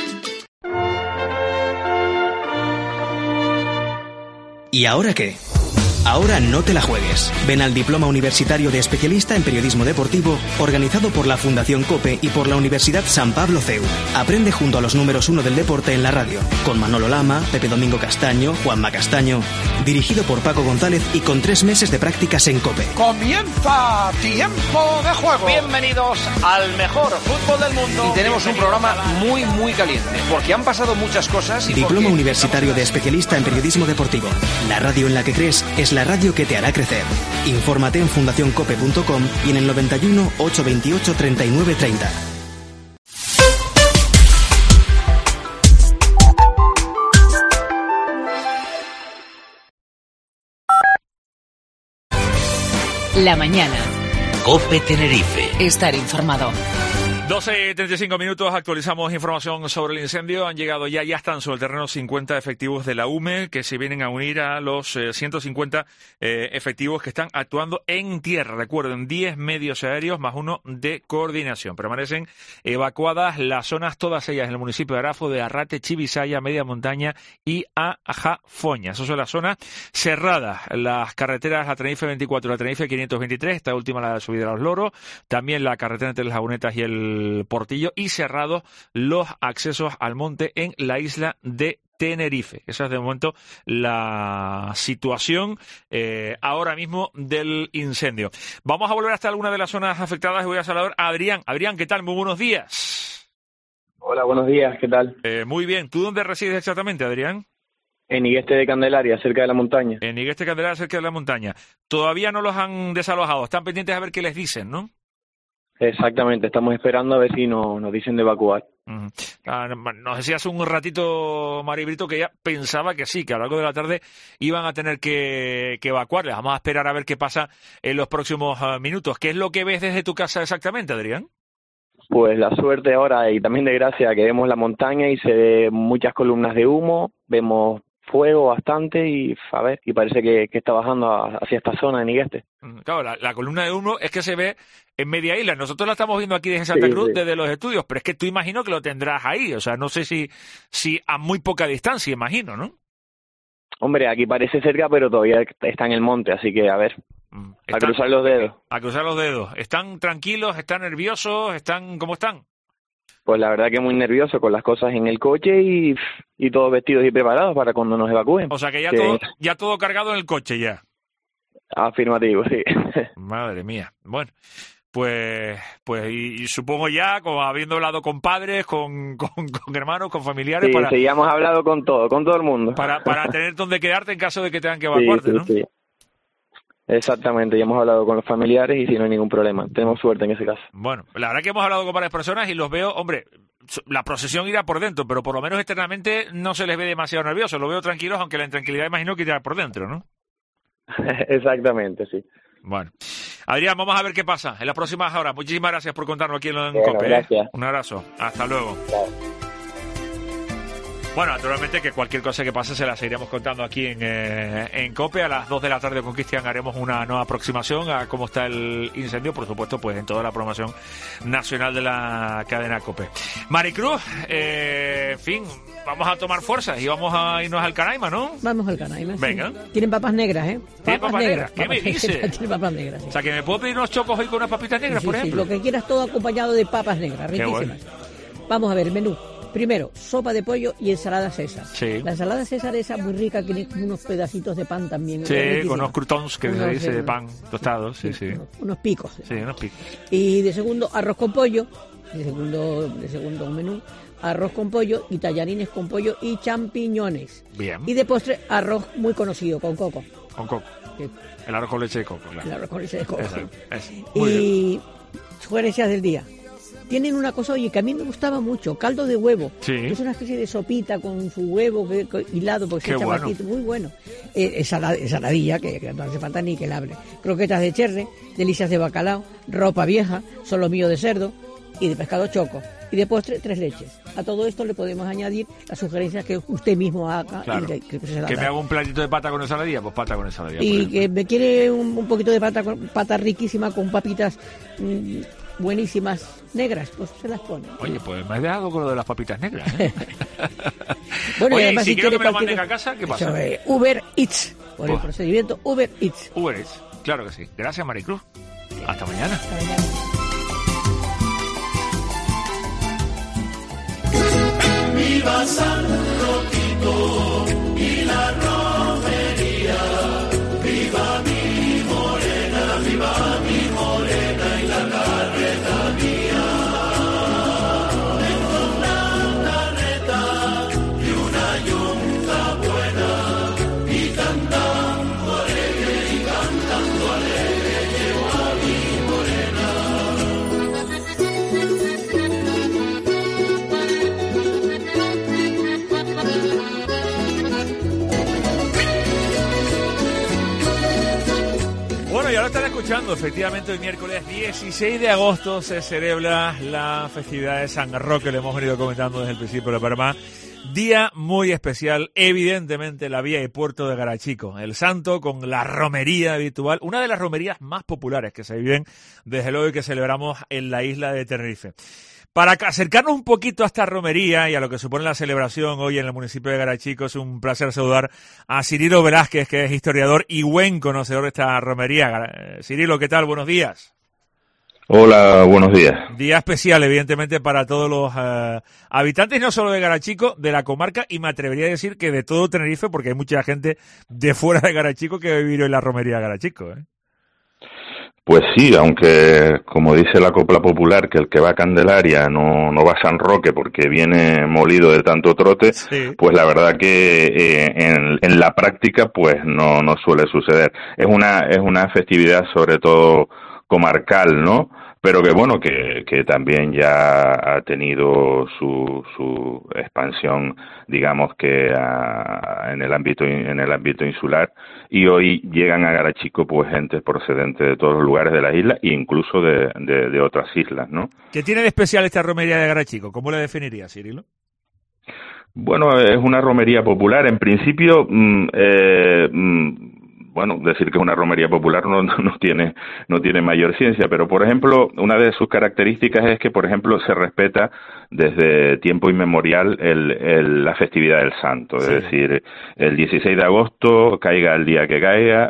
¿Y ahora qué? Ahora no te la juegues. Ven al Diploma Universitario de Especialista en Periodismo Deportivo, organizado por la Fundación COPE y por la Universidad San Pablo C E U. Aprende junto a los números uno del deporte en la radio, con Manolo Lama, Pepe Domingo Castaño, Juanma Castaño. Dirigido por Paco González y con tres meses de prácticas en COPE. ¡Comienza Tiempo de Juego! Bienvenidos al mejor fútbol del mundo. Y tenemos un programa muy, muy caliente, porque han pasado muchas cosas y Diploma porque... Universitario de Especialista en Periodismo Deportivo. La radio en la que crees es la radio que te hará crecer. Infórmate en fundación cope punto com y en el noventa y uno, ochocientos veintiocho, treinta y nueve treinta. La mañana. COPE Tenerife. Estar informado. doce y treinta y cinco minutos, actualizamos información sobre el incendio. Han llegado ya, ya están sobre el terreno cincuenta efectivos de la U M E que se vienen a unir a los eh, ciento cincuenta eh, efectivos que están actuando en tierra. Recuerden, diez medios aéreos más uno de coordinación. Permanecen evacuadas las zonas, todas ellas en el municipio de Arafo, de Arrate, Chibisaya, Media Montaña y Ajafoña. Esas son las zonas cerradas. Las carreteras, la Tenerife veinticuatro, la Tenerife quinientos veintitrés, esta última la subida a los Loros, también la carretera entre las Lagunetas y el Portillo, y cerrados los accesos al monte en la isla de Tenerife. Esa es de momento la situación eh, ahora mismo del incendio. Vamos a volver hasta alguna de las zonas afectadas y voy a saludar a Adrián. Adrián, ¿qué tal? Muy buenos días. Hola, buenos días, ¿qué tal? Eh, muy bien. ¿Tú dónde resides exactamente, Adrián? En Igueste de Candelaria, cerca de la montaña. En Igueste de Candelaria, cerca de la montaña. Todavía no los han desalojado. Están pendientes a ver qué les dicen, ¿no? Exactamente, estamos esperando a ver si no, nos dicen de evacuar. Uh-huh. Ah, nos decía hace un ratito, Mari Brito, que ella pensaba que sí, que a lo largo de la tarde iban a tener que, que evacuarles. Vamos a esperar a ver qué pasa en los próximos uh, minutos. ¿Qué es lo que ves desde tu casa exactamente, Adrián? Pues la suerte ahora, y también de gracia, que vemos la montaña y se ve muchas columnas de humo, vemos fuego bastante y a ver, y parece que, que está bajando a, hacia esta zona en Igueste. Claro, la, la columna de humo es que se ve en media isla. Nosotros la estamos viendo aquí desde Santa Sí, Cruz, sí. desde los estudios, pero es que tú imagino que lo tendrás ahí. O sea, no sé si, si a muy poca distancia, imagino, ¿no? Hombre, aquí parece cerca, pero todavía está en el monte, así que a ver, a Están- cruzar los dedos. A cruzar los dedos. ¿Están tranquilos? ¿Están nerviosos? ¿Están cómo están? Pues la verdad que muy nervioso con las cosas en el coche y, y todos vestidos y preparados para cuando nos evacúen. O sea, que ya, Que- todo, ya todo cargado en el coche ya. Afirmativo, sí. Madre mía. Bueno, pues pues y, y supongo ya, como habiendo hablado con padres, con, con, con hermanos, con familiares, Sí, para, sí, ya hemos hablado con todo, con todo el mundo. para, para tener donde quedarte en caso de que tengan que Sí, evacuarte, sí, ¿no? sí. Exactamente, ya hemos hablado con los familiares y si no hay ningún problema. Tenemos suerte en ese caso. Bueno, la verdad que hemos hablado con varias personas y los veo, hombre, la procesión irá por dentro, pero por lo menos externamente no se les ve demasiado nerviosos, los veo tranquilos, aunque la intranquilidad imagino que irá por dentro, ¿no? Exactamente, sí. Bueno. Adrián, vamos a ver qué pasa en las próximas horas. Muchísimas gracias por contarnos aquí en Bueno, COPE. ¿eh? gracias. Un abrazo. Hasta luego. Bueno, naturalmente que cualquier cosa que pase se la seguiremos contando aquí en, eh, en COPE. A las dos de la tarde con Cristian haremos una nueva aproximación a cómo está el incendio, por supuesto, pues en toda la programación nacional de la cadena COPE. Maricruz, eh, en fin, vamos a tomar fuerzas y vamos a irnos al Canaima, ¿no? Vamos al Canaima. sí. Venga. Tienen papas negras, ¿eh? ¿Tienen papas negras? ¿Qué me dices? Tienen papas negras. sí. O sea, que me puedo pedir unos chocos hoy con unas papitas negras, Sí, por sí, ejemplo. lo que quieras, todo acompañado de papas negras, Qué riquísimas. Vamos a ver, menú. Primero, sopa de pollo y ensalada César. Sí. La ensalada César esa muy rica, que tiene como unos pedacitos de pan también. Sí, riquísima. con unos croutons que se Unos, dice eh, de pan tostado, sí, sí. Unos picos. Sí, unos picos. Y de segundo, arroz con pollo. De segundo, de segundo menú, arroz con pollo y tallarines con pollo y champiñones. Bien. Y de postre, arroz muy conocido, con coco. Con coco. Sí. El arroz con leche de coco, claro. El arroz con leche de coco. Exacto, eso. Muy bien. Y sugerencias del día. Tienen una cosa, oye, que a mí me gustaba mucho, caldo de huevo. Sí. Que es una especie de sopita con su huevo que, que- hilado, porque Qué se echa bueno. bastante, muy bueno. Eh, ensalada- ensaladilla, que, que no hace falta ni que la hable. Croquetas de cherre, delicias de bacalao, ropa vieja, solomillo de cerdo y de pescado choco. Y de postre, tres leches. A todo esto le podemos añadir las sugerencias que usted mismo haga. Claro. Y que, que se la ¿Que da. me hago un platito de pata con ensaladilla? Pues pata con ensaladilla. por Y ejemplo. que me quiere un, un poquito de pata, con- pata riquísima con papitas mm, buenísimas negras, pues se las pone. Oye, pues me has dejado con lo de las papitas negras, ¿eh? Bueno, y Oye, además, si si quiero que me quiere lo manden cualquier- a casa, ¿qué pasa? Eso es, Uber Eats, por el Buah. procedimiento Uber Eats. Uber Eats, claro que sí. Gracias, Maricruz. Hasta mañana. Viva San Rotito y la romería. Viva mi morena, viva mi morena y la carreta mía. Tengo una carreta y una yunta buena y cantando alegre y cantando alegre llevo a mi morena. están escuchando, efectivamente, hoy miércoles dieciséis de agosto se celebra la festividad de San Roque, lo hemos venido comentando desde el principio del programa. Día muy especial, evidentemente, la vía y puerto de Garachico, el santo con la romería habitual, una de las romerías más populares que se viven desde luego y que celebramos en la isla de Tenerife. Para acercarnos un poquito a esta romería y a lo que supone la celebración hoy en el municipio de Garachico, es un placer saludar a Cirilo Velázquez, que es historiador y buen conocedor de esta romería. Cirilo, ¿qué tal? Buenos días. Hola, buenos días. Día especial, evidentemente, para todos los uh, habitantes, no solo de Garachico, de la comarca, y me atrevería a decir que de todo Tenerife, porque hay mucha gente de fuera de Garachico que va a vivir en la romería de Garachico, ¿eh? Pues sí, aunque como dice la copla popular, que el que va a Candelaria no, no va a San Roque porque viene molido de tanto trote, sí. Pues la verdad que eh, en, en la práctica pues no, no suele suceder. Es una, es una festividad sobre todo comarcal, ¿no? Pero que bueno, que, que también ya ha tenido su, su expansión, digamos que a, en el ámbito, en el ámbito insular, y hoy llegan a Garachico pues gente procedente de todos los lugares de la isla e incluso de, de, de otras islas, ¿no? ¿Qué tiene de especial esta romería de Garachico? ¿Cómo la definiría, Cirilo? Bueno, es una romería popular. En principio, mmm, eh, mmm, bueno, decir que es una romería popular no, no tiene no tiene mayor ciencia, pero por ejemplo, una de sus características es que, por ejemplo, se respeta desde tiempo inmemorial el, el, la festividad del santo, sí. Es decir, el dieciséis de agosto, caiga el día que caiga,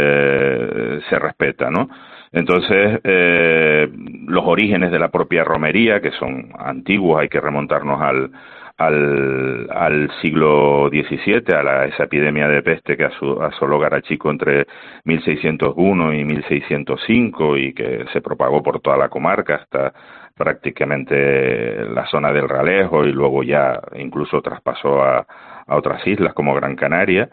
eh, se respeta, ¿no? Entonces, eh, los orígenes de la propia romería, que son antiguos, hay que remontarnos al al al siglo diecisiete, a la, esa epidemia de peste que asoló Garachico entre mil seiscientos uno y mil seiscientos cinco y que se propagó por toda la comarca hasta prácticamente la zona del Ralejo y luego ya incluso traspasó a, a otras islas como Gran Canaria.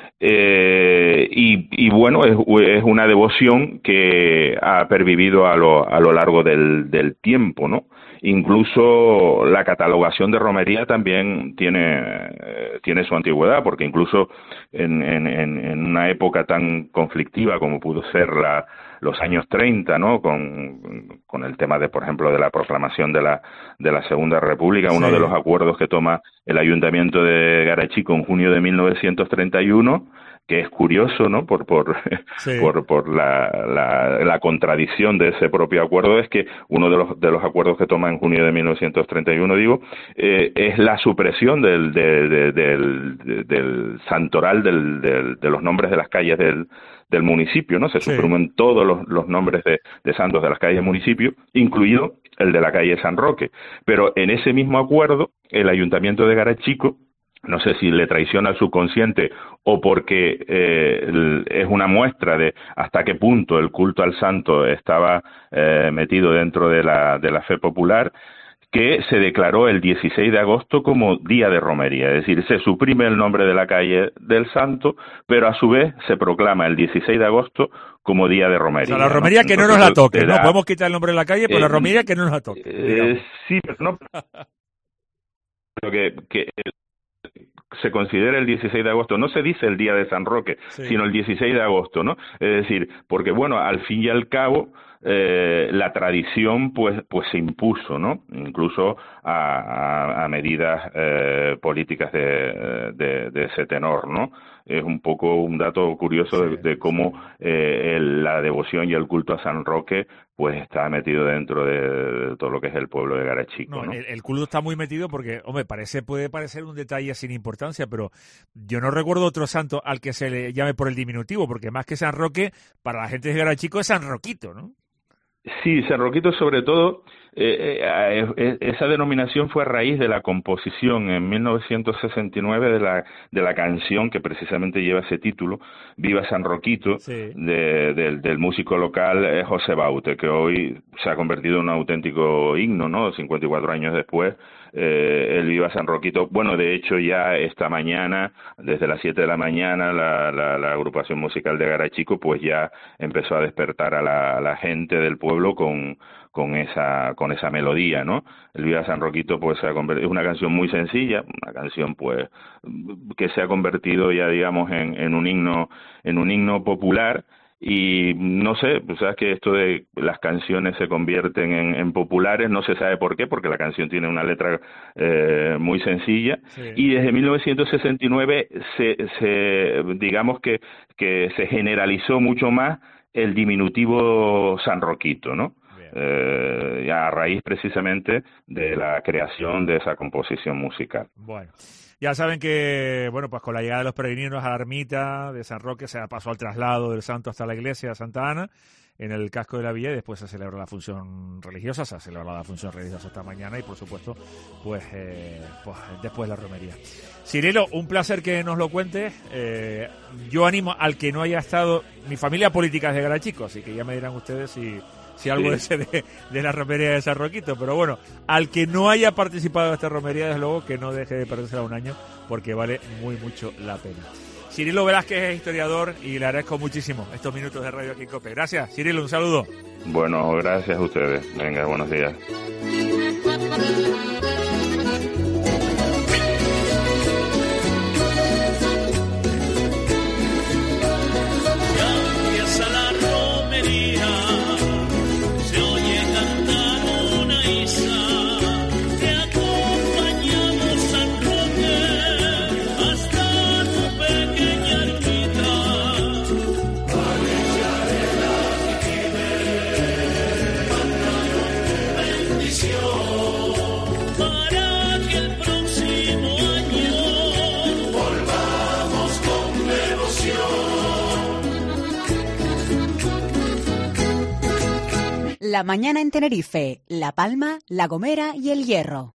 Eh, y, y bueno, es, es una devoción que ha pervivido a lo, a lo largo del, del tiempo, ¿no? Incluso la catalogación de romería también tiene, eh, tiene su antigüedad, porque incluso en, en, en una época tan conflictiva como pudo ser la, los años treinta, ¿no? Con, con el tema de, por ejemplo, de la proclamación de la, de la Segunda República, uno sí. de los acuerdos que toma el Ayuntamiento de Garachico en junio de mil novecientos treinta y uno, que es curioso, ¿no? Por por sí. por, por la, la, la contradicción de ese propio acuerdo, es que uno de los de los acuerdos que toma en junio de mil novecientos treinta y uno, digo, eh, es la supresión del de, de, del, de, del santoral del, del, de los nombres de las calles del del municipio, ¿no? Se sí. suprimen todos los, los nombres de, de santos de las calles del municipio, incluido el de la calle San Roque. Pero en ese mismo acuerdo, el Ayuntamiento de Garachico, no sé si le traiciona al subconsciente o porque eh, es una muestra de hasta qué punto el culto al santo estaba eh, metido dentro de la, de la fe popular, que se declaró el dieciséis de agosto como día de romería, es decir, se suprime el nombre de la calle del santo, pero a su vez se proclama el dieciséis de agosto como día de romería. O sea, la romería, ¿no? Que Entonces, no nos la toque, ¿no? Podemos quitar el nombre de la calle, pero eh, la romería que no nos la toque. Eh, sí, pero no... Pero que... que se considera el dieciséis de agosto, no se dice el día de San Roque, sí. sino el dieciséis de agosto, ¿no? Es decir, porque bueno, al fin y al cabo, eh, la tradición pues pues se impuso, ¿no? Incluso a, a, a medidas eh, políticas de, de, de ese tenor, ¿no? Es un poco un dato curioso sí, de, de cómo eh, el, la devoción y el culto a San Roque pues está metido dentro de todo lo que es el pueblo de Garachico, no, ¿no? El, el culto está muy metido porque, hombre, parece puede parecer un detalle sin importancia, pero yo no recuerdo otro santo al que se le llame por el diminutivo, porque más que San Roque, para la gente de Garachico es San Roquito, ¿no? Sí, San Roquito sobre todo, eh, eh, eh, esa denominación fue a raíz de la composición en mil novecientos sesenta y nueve de la de la canción que precisamente lleva ese título, Viva San Roquito, sí. de, de, del músico local eh, José Baute, que hoy se ha convertido en un auténtico himno, ¿no? cincuenta y cuatro años después, eh, el Viva San Roquito. Bueno, de hecho ya esta mañana, desde las siete de la mañana, la, la, la agrupación musical de Garachico pues ya empezó a despertar a la, a la gente del pueblo con con esa con esa melodía, ¿no? El Viva San Roquito pues se ha convertido, es una canción muy sencilla, una canción pues que se ha convertido ya digamos en, en un himno en un himno popular y no sé, o sea, que esto de las canciones se convierten en, en populares, no se sabe por qué, porque la canción tiene una letra eh, muy sencilla, sí. Y desde mil novecientos sesenta y nueve se, se digamos que, que se generalizó mucho más el diminutivo San Roquito, ¿no? Eh, ya a raíz precisamente de la creación de esa composición musical. Bueno, ya saben que, bueno, pues con la llegada de los peregrinos a la ermita de San Roque se pasó al traslado del santo hasta la iglesia de Santa Ana en el casco de la villa, y después se celebra la función religiosa, se ha celebrado la función religiosa esta mañana y por supuesto pues, eh, pues después la romería. Cirilo, un placer que nos lo cuentes. Eh, yo animo al que no haya estado, mi familia política es de Garachico, así que ya me dirán ustedes si si algo sí. de, de, de la romería de San Roquito, pero bueno, al que no haya participado de esta romería, desde luego que no deje de perdérsela un año, porque vale muy mucho la pena. Cirilo Velázquez es historiador y le agradezco muchísimo estos minutos de radio aquí en COPE. Gracias, Cirilo, un saludo. Bueno, gracias a ustedes. Venga, buenos días. La mañana en Tenerife, La Palma, La Gomera y El Hierro.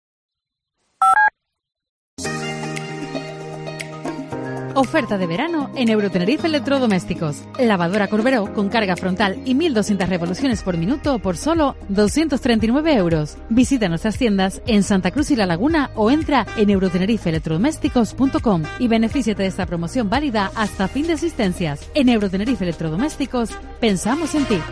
Oferta de verano en Eurotenerife Electrodomésticos. Lavadora Corberó con carga frontal y mil doscientas revoluciones por minuto por solo doscientos treinta y nueve euros. Visita nuestras tiendas en Santa Cruz y La Laguna o entra en eurotenerife electrodomésticos punto com y benefíciate de esta promoción válida hasta fin de existencias. En Eurotenerife Electrodomésticos pensamos en ti.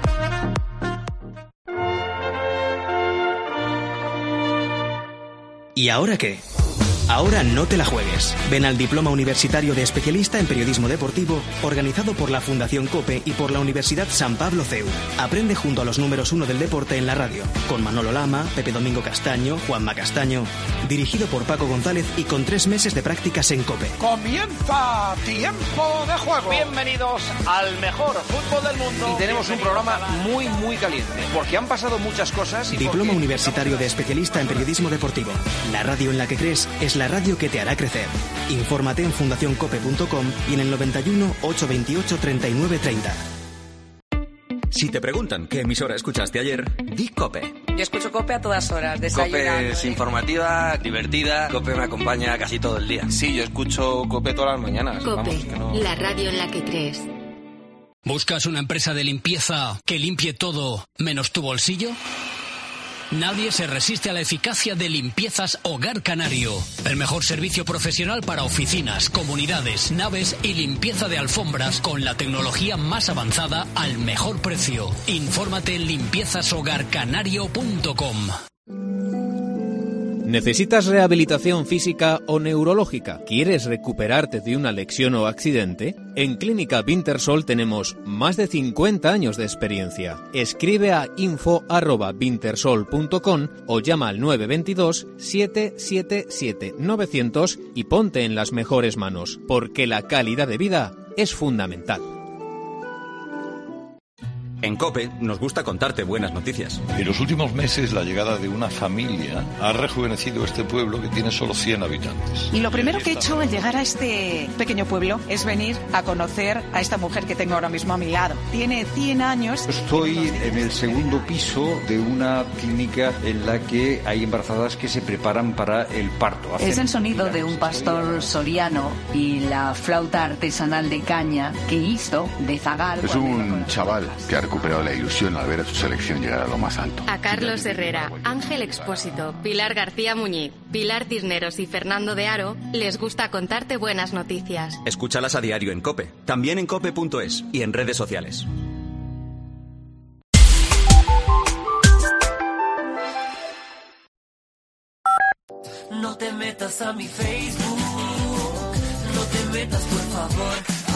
¿Y ahora qué? Ahora no te la juegues. Ven al Diploma Universitario de Especialista en Periodismo Deportivo, organizado por la Fundación COPE y por la Universidad San Pablo C E U. Aprende junto a los números uno del deporte en la radio, con Manolo Lama, Pepe Domingo Castaño, Juanma Castaño, dirigido por Paco González y con tres meses de prácticas en COPE. Comienza Tiempo de Juego. Bienvenidos al mejor fútbol del mundo. Y tenemos un programa muy, muy caliente, porque han pasado muchas cosas. Y Diploma Universitario de Especialista en Periodismo Deportivo. La radio en la que crees es la radio que te hará crecer. Infórmate en fundación cope punto com y en el noventa y uno, ochocientos veintiocho, treinta y nueve treinta. Si te preguntan qué emisora escuchaste ayer, di COPE. Yo escucho COPE a todas horas, desayunando. COPE es informativa, divertida. COPE me acompaña casi todo el día. Sí, yo escucho COPE todas las mañanas. COPE, Vamos, que no... la radio en la que crees. ¿Buscas una empresa de limpieza que limpie todo menos tu bolsillo? Nadie se resiste a la eficacia de Limpiezas Hogar Canario. El mejor servicio profesional para oficinas, comunidades, naves y limpieza de alfombras con la tecnología más avanzada al mejor precio. Infórmate en limpiezas hogar canario punto com. ¿Necesitas rehabilitación física o neurológica? ¿Quieres recuperarte de una lesión o accidente? En Clínica Wintersol tenemos más de cincuenta años de experiencia. Escribe a info arroba wintersol punto com o llama al nueve dos dos, siete siete siete, nueve cero cero y ponte en las mejores manos, porque la calidad de vida es fundamental. En COPE nos gusta contarte buenas noticias. En los últimos meses, la llegada de una familia ha rejuvenecido este pueblo que tiene solo cien habitantes. Y lo primero que he hecho al llegar a este pequeño pueblo es venir a conocer a esta mujer que tengo ahora mismo a mi lado. Tiene cien años. Estoy en el segundo piso de una clínica en la que hay embarazadas que se preparan para el parto. Hacen es el sonido de un pastor soriano y la flauta artesanal de caña que hizo de zagal. Es un chaval que ha recuperado la ilusión al ver a su selección llegar a lo más alto. A Carlos Herrera, Ángel Expósito, Pilar García Muñiz, Pilar Cisneros y Fernando de Aro les gusta contarte buenas noticias. Escúchalas a diario en COPE, también en cope punto es y en redes sociales. No te metas a mi Facebook, no te metas por favor.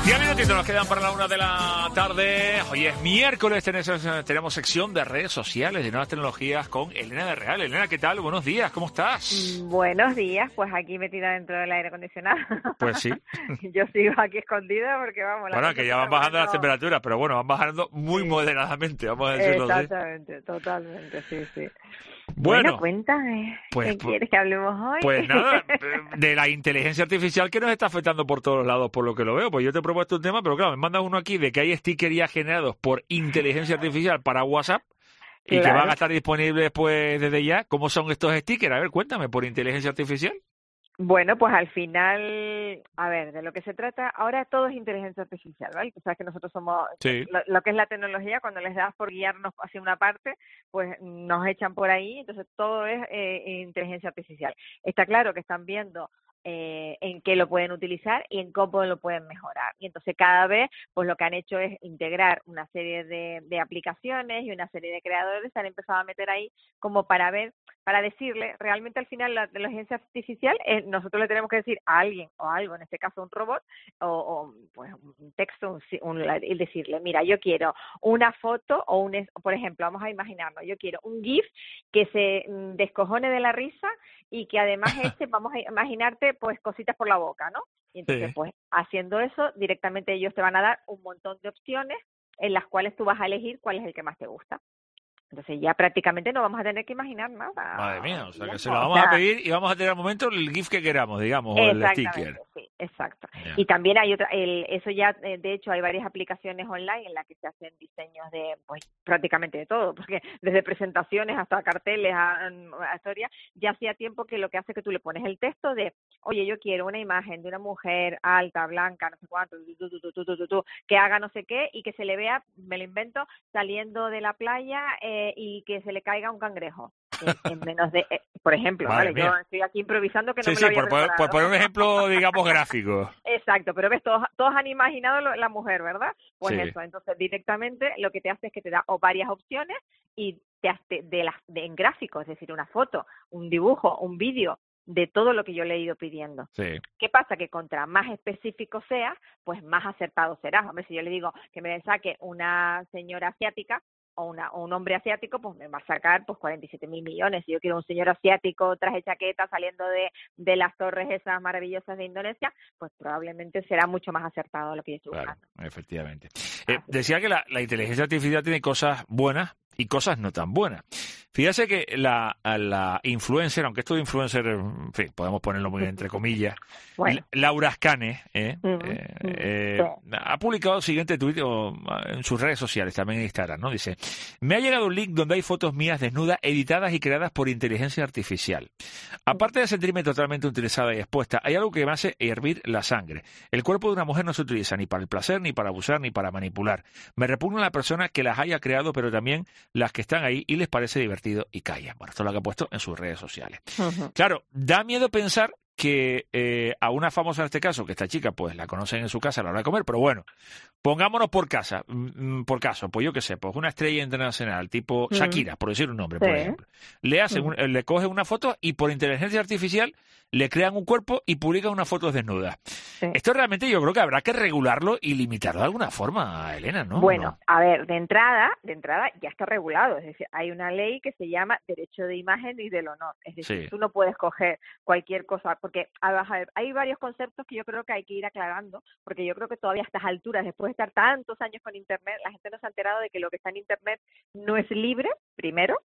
Diez minutitos nos quedan para la una de la tarde. Hoy es miércoles, tenemos, tenemos sección de redes sociales, de nuevas tecnologías con Elena de Real. Elena, ¿qué tal? Buenos días, ¿cómo estás? Buenos días, pues aquí metida dentro del aire acondicionado. Pues sí. Yo sigo aquí escondida porque vamos... Bueno, que ya van bajando las temperaturas, pero bueno, van bajando muy sí. moderadamente, vamos a decirlo así. Exactamente, totalmente, sí, sí. Bueno, bueno cuéntame, pues, ¿qué quieres que hablemos hoy? Pues nada, de la inteligencia artificial que nos está afectando por todos lados, por lo que lo veo. Pues yo te he propuesto un tema, pero claro, me mandas uno aquí de que hay stickers ya generados por inteligencia artificial para WhatsApp y claro. que van a estar disponibles pues desde ya. ¿Cómo son estos stickers? A ver, cuéntame, ¿por inteligencia artificial? Bueno, pues al final, a ver, de lo que se trata, ahora todo es inteligencia artificial, ¿vale? O sea, que nosotros somos, sí. lo, lo que es la tecnología, cuando les das por guiarnos hacia una parte, pues nos echan por ahí, entonces todo es eh, inteligencia artificial. Está claro que están viendo eh, en qué lo pueden utilizar y en cómo lo pueden mejorar. Y entonces cada vez, pues lo que han hecho es integrar una serie de, de aplicaciones y una serie de creadores se han empezado a meter ahí como para ver, para decirle, realmente al final la inteligencia artificial, es, nosotros le tenemos que decir a alguien o a algo, en este caso un robot, o, o pues un texto, un, un, y decirle, mira, yo quiero una foto o un, por ejemplo, vamos a imaginarnos, yo quiero un GIF que se descojone de la risa y que además este, vamos a imaginarte, pues cositas por la boca, ¿no? Y entonces, sí. pues haciendo eso, directamente ellos te van a dar un montón de opciones en las cuales tú vas a elegir cuál es el que más te gusta. Entonces ya prácticamente no vamos a tener que imaginar nada. Madre mía, o sea que se lo vamos o sea, a pedir y vamos a tener al momento el GIF que queramos, digamos, o el sticker. Sí, exacto. Yeah. Y también hay otra, el, eso ya, de hecho, hay varias aplicaciones online en las que se hacen diseños de, pues, prácticamente de todo, porque desde presentaciones hasta carteles a, a historia, ya hacía tiempo que lo que hace es que tú le pones el texto de, oye, yo quiero una imagen de una mujer alta, blanca, no sé cuánto, tu, tu, tu, tu, tu, tu, tu, que haga no sé qué y que se le vea, me lo invento, saliendo de la playa eh, y que se le caiga un cangrejo. En, en menos de, eh, por ejemplo, Madre ¿vale? Yo estoy aquí improvisando que no sí, me sí, lo había por, por, por poner un ejemplo, digamos, gráfico. Exacto, pero ves, todos, todos han imaginado lo, la mujer, ¿verdad? Pues sí. eso, entonces directamente lo que te hace es que te da o varias opciones y te hace de las de, en gráficos, es decir, una foto, un dibujo, un vídeo, de todo lo que yo le he ido pidiendo. Sí. ¿Qué pasa? Que contra más específico sea, pues más acertado será. Hombre, si yo le digo que me saque una señora asiática, o, una, o un hombre asiático, pues me va a sacar pues cuarenta y siete mil millones. Si yo quiero un señor asiático, traje chaqueta, saliendo de, de las torres esas maravillosas de Indonesia, pues probablemente será mucho más acertado lo que yo estoy claro, buscando. Efectivamente. Eh, decía que la, la inteligencia artificial tiene cosas buenas y cosas no tan buenas. Fíjese que la, la influencer, aunque esto de influencer, en fin, podemos ponerlo muy entre comillas, bueno. Laura Scane, eh, uh-huh. eh, eh, sí. ha publicado el siguiente tuit en sus redes sociales, también en Instagram, ¿no? Dice, me ha llegado un link donde hay fotos mías desnudas, editadas y creadas por inteligencia artificial. Aparte de sentirme totalmente utilizada y expuesta, hay algo que me hace hervir la sangre. El cuerpo de una mujer no se utiliza ni para el placer, ni para abusar, ni para manipular. Me repugna la persona que las haya creado, pero también las que están ahí y les parece divertido y callan. Bueno, esto es lo que ha puesto en sus redes sociales. Uh-huh. Claro, da miedo pensar que eh, a una famosa en este caso, que esta chica pues la conocen en su casa a la hora de comer, pero bueno, pongámonos por casa, mm, por caso, pues yo qué sé, pues una estrella internacional tipo uh-huh. Shakira, por decir un nombre, sí. por ejemplo, le hacen, uh-huh. un, le cogen una foto y por inteligencia artificial le crean un cuerpo y publican unas fotos desnudas. Sí. Esto realmente yo creo que habrá que regularlo y limitarlo de alguna forma, Elena, ¿no? Bueno, ¿no? a ver, de entrada, de entrada ya está regulado, es decir, hay una ley que se llama Derecho de Imagen y del Honor, es decir, sí. tú no puedes coger cualquier cosa, porque a ver, hay varios conceptos que yo creo que hay que ir aclarando, porque yo creo que todavía a estas alturas, después de estar tantos años con Internet, la gente no se ha enterado de que lo que está en Internet no es libre, primero,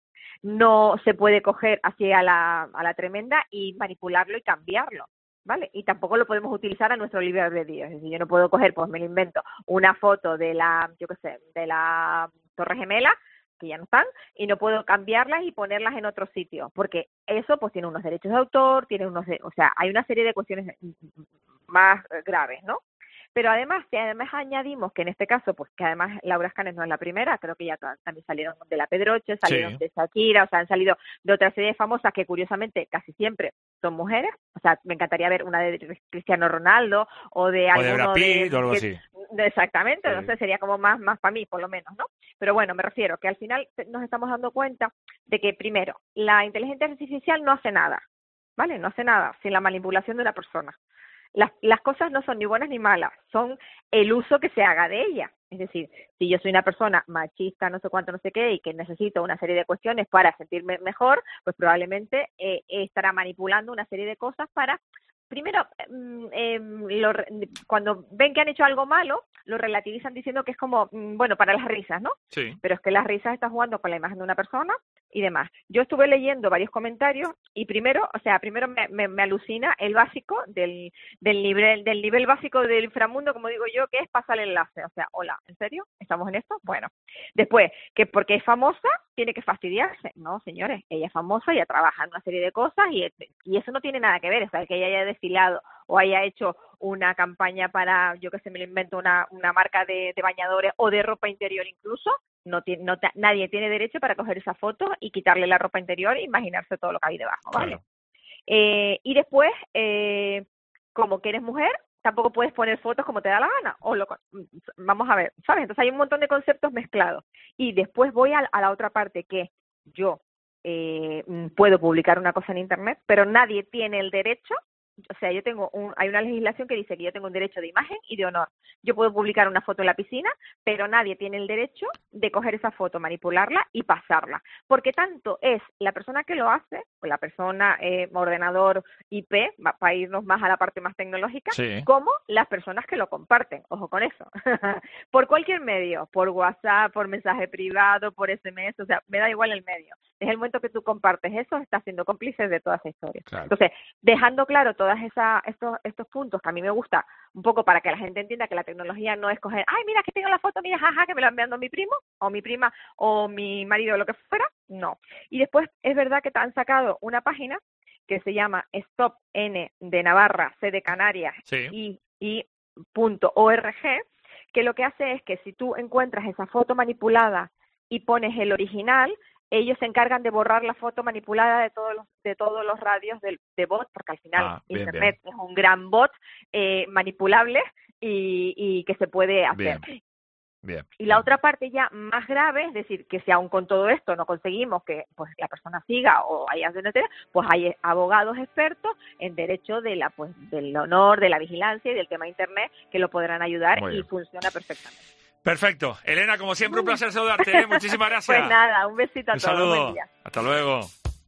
no se puede coger así a la, a la tremenda y manipularlo y cambiarlo, ¿vale? Y tampoco lo podemos utilizar a nuestro libre albedrío, es decir, yo no puedo coger, pues me lo invento, una foto de la, yo qué sé, de la Torre Gemela, que ya no están, y no puedo cambiarlas y ponerlas en otro sitio, porque eso pues tiene unos derechos de autor, tiene unos, de, o sea, hay una serie de cuestiones más graves, ¿no? Pero además, si además añadimos que en este caso, pues que además Laura Scane no es la primera, creo que ya también salieron de la Pedroche, salieron sí. de Shakira, o sea, han salido de otra serie de famosas que curiosamente casi siempre son mujeres, o sea, me encantaría ver una de Cristiano Ronaldo o de alguno o de Brad Pitt, de, o algo que, así. De, exactamente, sí. no sé, sería como más, más para mí, por lo menos, ¿no? Pero bueno, me refiero que al final nos estamos dando cuenta de que, primero, la inteligencia artificial no hace nada, ¿vale? No hace nada sin la manipulación de una persona. las, las cosas no son ni buenas ni malas, son el uso que se haga de ellas. Es decir, si yo soy una persona machista, no sé cuánto, no sé qué, y que necesito una serie de cuestiones para sentirme mejor, pues probablemente eh, estará manipulando una serie de cosas para... Primero, eh, lo, cuando ven que han hecho algo malo, lo relativizan diciendo que es como, bueno, para las risas, ¿no? Sí. Pero es que las risas están jugando con la imagen de una persona y demás. Yo estuve leyendo varios comentarios y primero, o sea, primero me, me, me alucina el básico del, del nivel del nivel básico del inframundo, como digo yo, que es pasar el enlace. O sea, hola, ¿en serio? ¿Estamos en esto? Bueno. Después, que porque es famosa, tiene que fastidiarse. No, señores, ella es famosa, ella trabaja en una serie de cosas y, y eso no tiene nada que ver. O sea, que ella haya desfilado o haya hecho una campaña para, yo que sé, me lo invento, una, una marca de, de bañadores o de ropa interior incluso, no tiene, no, nadie tiene derecho para coger esa foto y quitarle la ropa interior e imaginarse todo lo que hay debajo, ¿vale? Claro. Eh, y después, eh, como que eres mujer, tampoco puedes poner fotos como te da la gana. O lo, vamos a ver, ¿sabes? Entonces hay un montón de conceptos mezclados. Y después voy a, a la otra parte, que yo eh, puedo publicar una cosa en Internet, pero nadie tiene el derecho. O sea, yo tengo un, hay una legislación que dice que yo tengo un derecho de imagen y de honor. Yo puedo publicar una foto en la piscina, pero nadie tiene el derecho de coger esa foto, manipularla y pasarla. Porque tanto es la persona que lo hace, o la persona, eh, ordenador I P, para irnos más a la parte más tecnológica, sí, como las personas que lo comparten. Ojo con eso. Por cualquier medio, por WhatsApp, por mensaje privado, por S M S, o sea, me da igual el medio. Desde el momento que tú compartes eso, estás siendo cómplice de toda esa historia. Claro. Entonces, dejando claro todos estos, estos puntos que a mí me gusta, un poco para que la gente entienda que la tecnología no es coger, ay, mira que tengo la foto, mira, jaja, que me la enviando mi primo, o mi prima, o mi marido, o lo que fuera, no. Y después, es verdad que te han sacado una página que se llama Stop N de Navarra, C de Canarias, sí, y, y punto org, que lo que hace es que si tú encuentras esa foto manipulada y pones el original, ellos se encargan de borrar la foto manipulada de todos los de todos los radios de, de bot, porque al final ah, bien, Internet bien. es un gran bot eh, manipulable y, y que se puede hacer. Bien. Bien. Y la otra parte ya más grave, es decir, que si aún con todo esto no conseguimos que pues la persona siga o haya, pues hay abogados expertos en derecho de la pues del honor, de la vigilancia y del tema Internet que lo podrán ayudar y funciona perfectamente. Perfecto. Elena, como siempre, un placer saludarte, ¿eh? Muchísimas gracias. Pues nada, un besito a un todos. Saludo. Buen día. Hasta luego.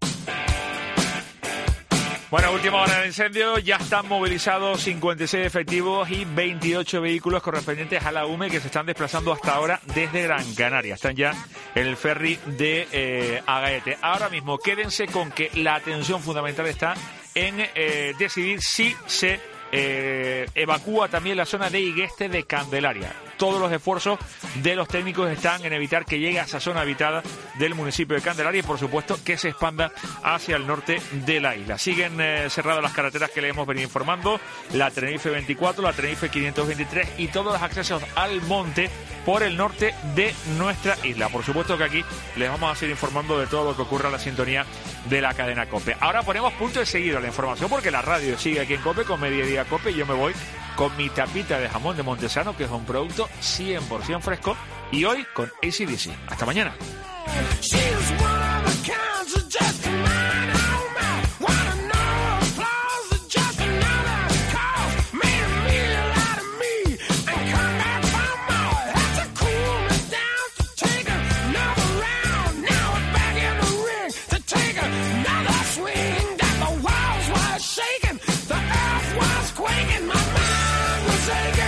Bueno, última hora del incendio. Ya están movilizados cincuenta y seis efectivos y veintiocho vehículos correspondientes a la U M E que se están desplazando hasta ahora desde Gran Canaria. Están ya en el ferry de eh, Agaete. Ahora mismo, quédense con que la atención fundamental está en eh, decidir si se eh, evacúa también la zona de Igueste de Candelaria. Todos los esfuerzos de los técnicos están en evitar que llegue a esa zona habitada del municipio de Candelaria y, por supuesto, que se expanda hacia el norte de la isla. Siguen eh, cerradas las carreteras que le hemos venido informando, la Tenerife veinticuatro, la Tenerife quinientos veintitrés y todos los accesos al monte por el norte de nuestra isla. Por supuesto que aquí les vamos a seguir informando de todo lo que ocurra en la sintonía de la cadena COPE. Ahora ponemos punto de seguido a la información porque la radio sigue aquí en COPE con Mediodía COPE y yo me voy con mi tapita de jamón de Montesano, que es un producto cien por ciento fresco, y hoy con A C D C. Hasta mañana. Shaking, the earth was quaking, my mind was aching.